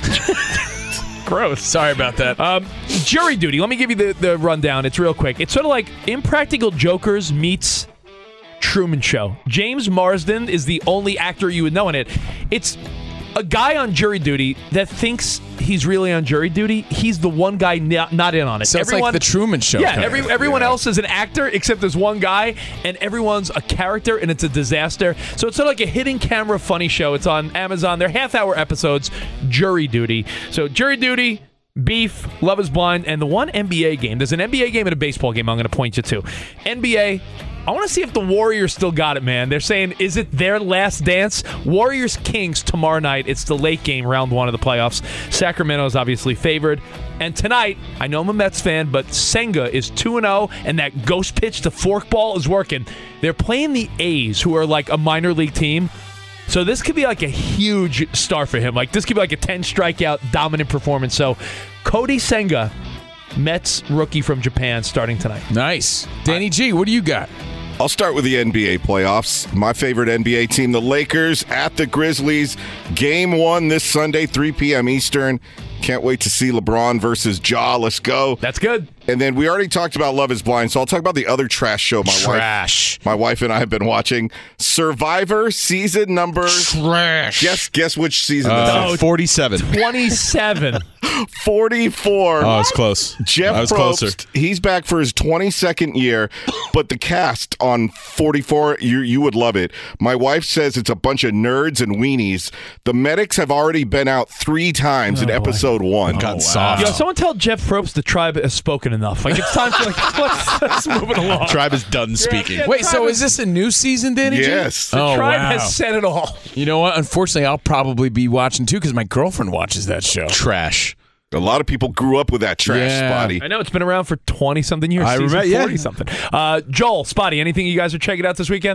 Speaker 6: Gross.
Speaker 7: Sorry about that.
Speaker 6: Um, Jury Duty. Let me give you the, the rundown. It's real quick. It's sort of like Impractical Jokers meets Truman Show. James Marsden is the only actor you would know in it. It's a guy on jury duty that thinks he's really on jury duty. He's the one guy not, not in on it.
Speaker 7: So it's like the Truman Show.
Speaker 6: Yeah,
Speaker 7: kind
Speaker 6: every,
Speaker 7: of.
Speaker 6: everyone else is an actor except there's one guy, and everyone's a character, and it's a disaster. So it's sort of like a hidden camera funny show. It's on Amazon. They're half-hour episodes, Jury Duty. So Jury Duty, Beef, Love is Blind, and the one N B A game. There's an N B A game and a baseball game I'm going to point you to. N B A, I want to see if the Warriors still got it, man. They're saying, is it their last dance? Warriors-Kings tomorrow night. It's the late game, round one of the playoffs. Sacramento is obviously favored. And tonight, I know I'm a Mets fan, but Senga is two and oh, and that ghost pitch to forkball is working. They're playing the A's, who are like a minor league team. So this could be like a huge start for him. Like this could be like a ten strikeout dominant performance. So Cody Senga, Mets rookie from Japan, starting tonight.
Speaker 7: Nice. Danny G, what do you got?
Speaker 9: I'll start with the N B A playoffs. My favorite N B A team, the Lakers, at the Grizzlies. Game one this Sunday, three p.m. Eastern. Can't wait to see LeBron versus Ja. Let's go.
Speaker 6: That's good.
Speaker 9: And then we already talked about Love is Blind, so I'll talk about the other trash show my
Speaker 8: Trash.
Speaker 9: wife my wife and I have been watching. Survivor season number
Speaker 8: Trash.
Speaker 9: Guess guess which season
Speaker 8: Uh,
Speaker 9: this is.
Speaker 8: forty-seven.
Speaker 6: twenty-seven.
Speaker 9: forty-four.
Speaker 8: Oh, it's close.
Speaker 9: Jeff
Speaker 8: I was
Speaker 9: Probst,
Speaker 8: closer.
Speaker 9: he's back for his twenty-second year, but the cast on forty-four, you you would love it. My wife says it's a bunch of nerds and weenies. The medics have already been out three times in episode one.
Speaker 8: Gotten soft.
Speaker 6: Yo, someone tell Jeff Probst the tribe has spoken enough. Like it's time for like let's, let's move it along.
Speaker 8: Tribe is done speaking.
Speaker 6: yeah.
Speaker 7: Wait, so is this a new season, Danny G?
Speaker 9: Yes.
Speaker 6: The
Speaker 7: Oh,
Speaker 6: tribe
Speaker 7: wow.
Speaker 6: has said it all.
Speaker 7: You know what? Unfortunately, I'll probably be watching too because my girlfriend watches that show.
Speaker 8: Trash.
Speaker 9: A lot of people grew up with that trash,
Speaker 7: Yeah.
Speaker 9: Spotty.
Speaker 6: I know it's been around for twenty something years.
Speaker 8: I
Speaker 6: season
Speaker 8: remember- yeah.
Speaker 6: forty something. Uh, Joel, Spotty, anything you guys are checking out this weekend?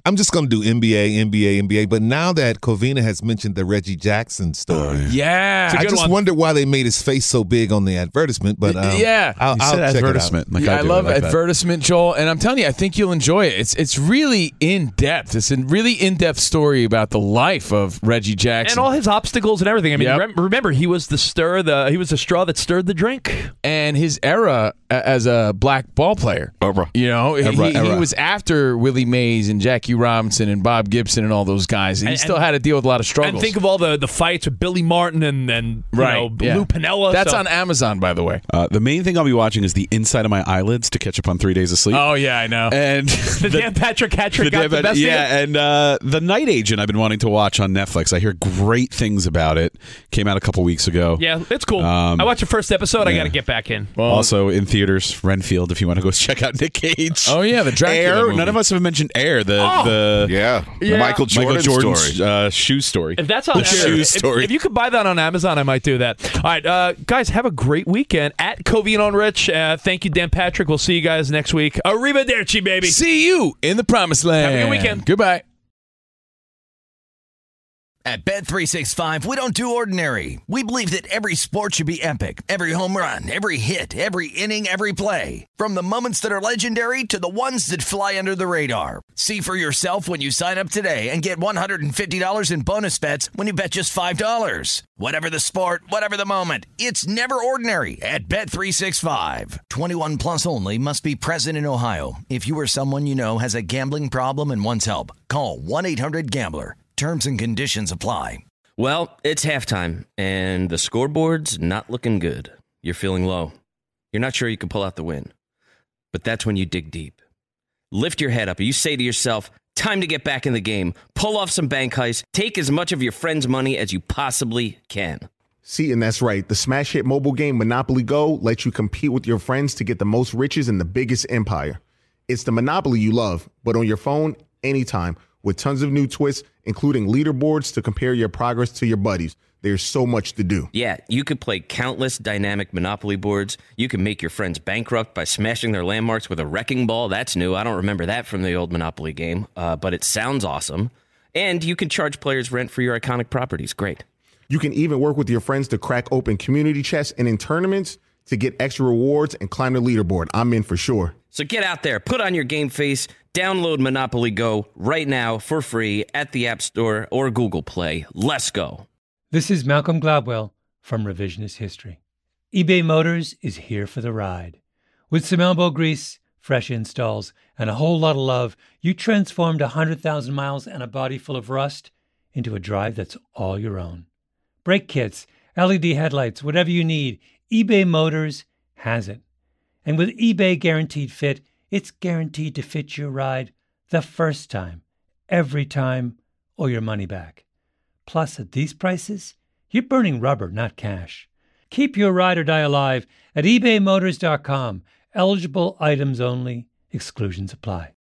Speaker 18: I'm just going to do N B A, N B A, N B A. But now that Covina has mentioned the Reggie Jackson story,
Speaker 7: yeah,
Speaker 18: I just
Speaker 7: one.
Speaker 18: wondered why they made his face so big on the advertisement. But um,
Speaker 7: yeah,
Speaker 18: I'll, I'll check
Speaker 8: advertisement.
Speaker 18: it out.
Speaker 8: Like
Speaker 7: yeah,
Speaker 8: I,
Speaker 7: I,
Speaker 8: do.
Speaker 7: love
Speaker 8: I like
Speaker 7: advertisement, that. Joel, and I'm telling you, I think you'll enjoy it. It's it's really in depth. It's a really in depth story about the life of Reggie Jackson
Speaker 6: and all his obstacles and everything. I mean,
Speaker 7: Yep.
Speaker 6: rem- remember he was the stir, the he was the straw that stirred the drink,
Speaker 7: and his era a- as a black ball player.
Speaker 9: Era.
Speaker 7: You know,
Speaker 8: Era,
Speaker 7: he, he
Speaker 8: era.
Speaker 7: was after Willie Mays and Jackie Robinson and Bob Gibson and all those guys. And he
Speaker 6: And-
Speaker 7: still had to deal with a lot of struggles.
Speaker 6: and think of all the, the fights with Billy Martin and and you
Speaker 7: right,
Speaker 6: know,
Speaker 7: yeah.
Speaker 6: Lou Piniella.
Speaker 7: That's
Speaker 6: so-
Speaker 7: on Amazon, by the way.
Speaker 8: Uh, the main thing I'll be watching is the inside of my eyelids to catch up on three days of sleep.
Speaker 7: Oh yeah, I know.
Speaker 8: And
Speaker 6: the, Dan Patrick Hattrick got
Speaker 8: Dan
Speaker 6: the
Speaker 8: Pat-
Speaker 6: best.
Speaker 8: yeah,
Speaker 6: of it.
Speaker 8: and uh, the Night Agent I've been wanting to watch on Netflix. I hear great things about it. Came out a couple weeks ago.
Speaker 6: Yeah, it's cool.
Speaker 8: Um,
Speaker 6: I watched the first episode. I
Speaker 8: yeah.
Speaker 6: got to get back in.
Speaker 8: Also in theaters, Renfield. If you want to go check out Nick Cage.
Speaker 7: Oh yeah, the Dracula
Speaker 8: Air.
Speaker 7: movie.
Speaker 8: None of us have mentioned Air. The
Speaker 6: Oh!
Speaker 8: the
Speaker 9: Yeah.
Speaker 6: Yeah.
Speaker 9: Michael Jordan
Speaker 8: Michael Jordan's
Speaker 9: story.
Speaker 8: uh, shoe story.
Speaker 6: If that's on
Speaker 8: The shoe
Speaker 6: Amazon, if,
Speaker 8: story.
Speaker 6: if you could buy that on Amazon, I might do that. All right, uh, guys, have a great weekend at Covino and Rich. Uh, thank you, Dan Patrick. We'll see you guys next week. Arrivederci, baby.
Speaker 7: See you in the promised land.
Speaker 6: Have a good weekend.
Speaker 7: Goodbye.
Speaker 1: At Bet three sixty-five, we don't do ordinary. We believe that every sport should be epic. Every home run, every hit, every inning, every play. From the moments that are legendary to the ones that fly under the radar. See for yourself when you sign up today and get one hundred fifty dollars in bonus bets when you bet just five dollars. Whatever the sport, whatever the moment, it's never ordinary at Bet three sixty-five. twenty-one plus only. Must be present in Ohio. If you or someone you know has a gambling problem and wants help, call one eight hundred gambler. Terms and conditions apply.
Speaker 4: Well, it's halftime, and the scoreboard's not looking good. You're feeling low. You're not sure you can pull out the win. But that's when you dig deep. Lift your head up, and you say to yourself, time to get back in the game. Pull off some bank heists. Take as much of your friend's money as you possibly can.
Speaker 16: See, and that's right. The smash hit mobile game Monopoly Go lets you compete with your friends to get the most riches in the biggest empire. It's the Monopoly you love, but on your phone, anytime, with tons of new twists, including leaderboards to compare your progress to your buddies. There's so much to do.
Speaker 4: Yeah, you could play countless dynamic Monopoly boards. You can make your friends bankrupt by smashing their landmarks with a wrecking ball. That's new. I don't remember that from the old Monopoly game, uh, but it sounds awesome. And you can charge players rent for your iconic properties. Great.
Speaker 16: You can even work with your friends to crack open community chests and in tournaments to get extra rewards and climb the leaderboard. I'm in for sure.
Speaker 4: So get out there, put on your game face, download Monopoly Go right now for free at the App Store or Google Play. Let's go.
Speaker 19: This is Malcolm Gladwell from Revisionist History. eBay Motors is here for the ride. With some elbow grease, fresh installs, and a whole lot of love, you transformed one hundred thousand miles and a body full of rust into a drive that's all your own. Brake kits, L E D headlights, whatever you need, eBay Motors has it. And with eBay Guaranteed Fit, it's guaranteed to fit your ride the first time, every time, or your money back. Plus, at these prices, you're burning rubber, not cash. Keep your ride or die alive at ebay motors dot com. Eligible items only. Exclusions apply.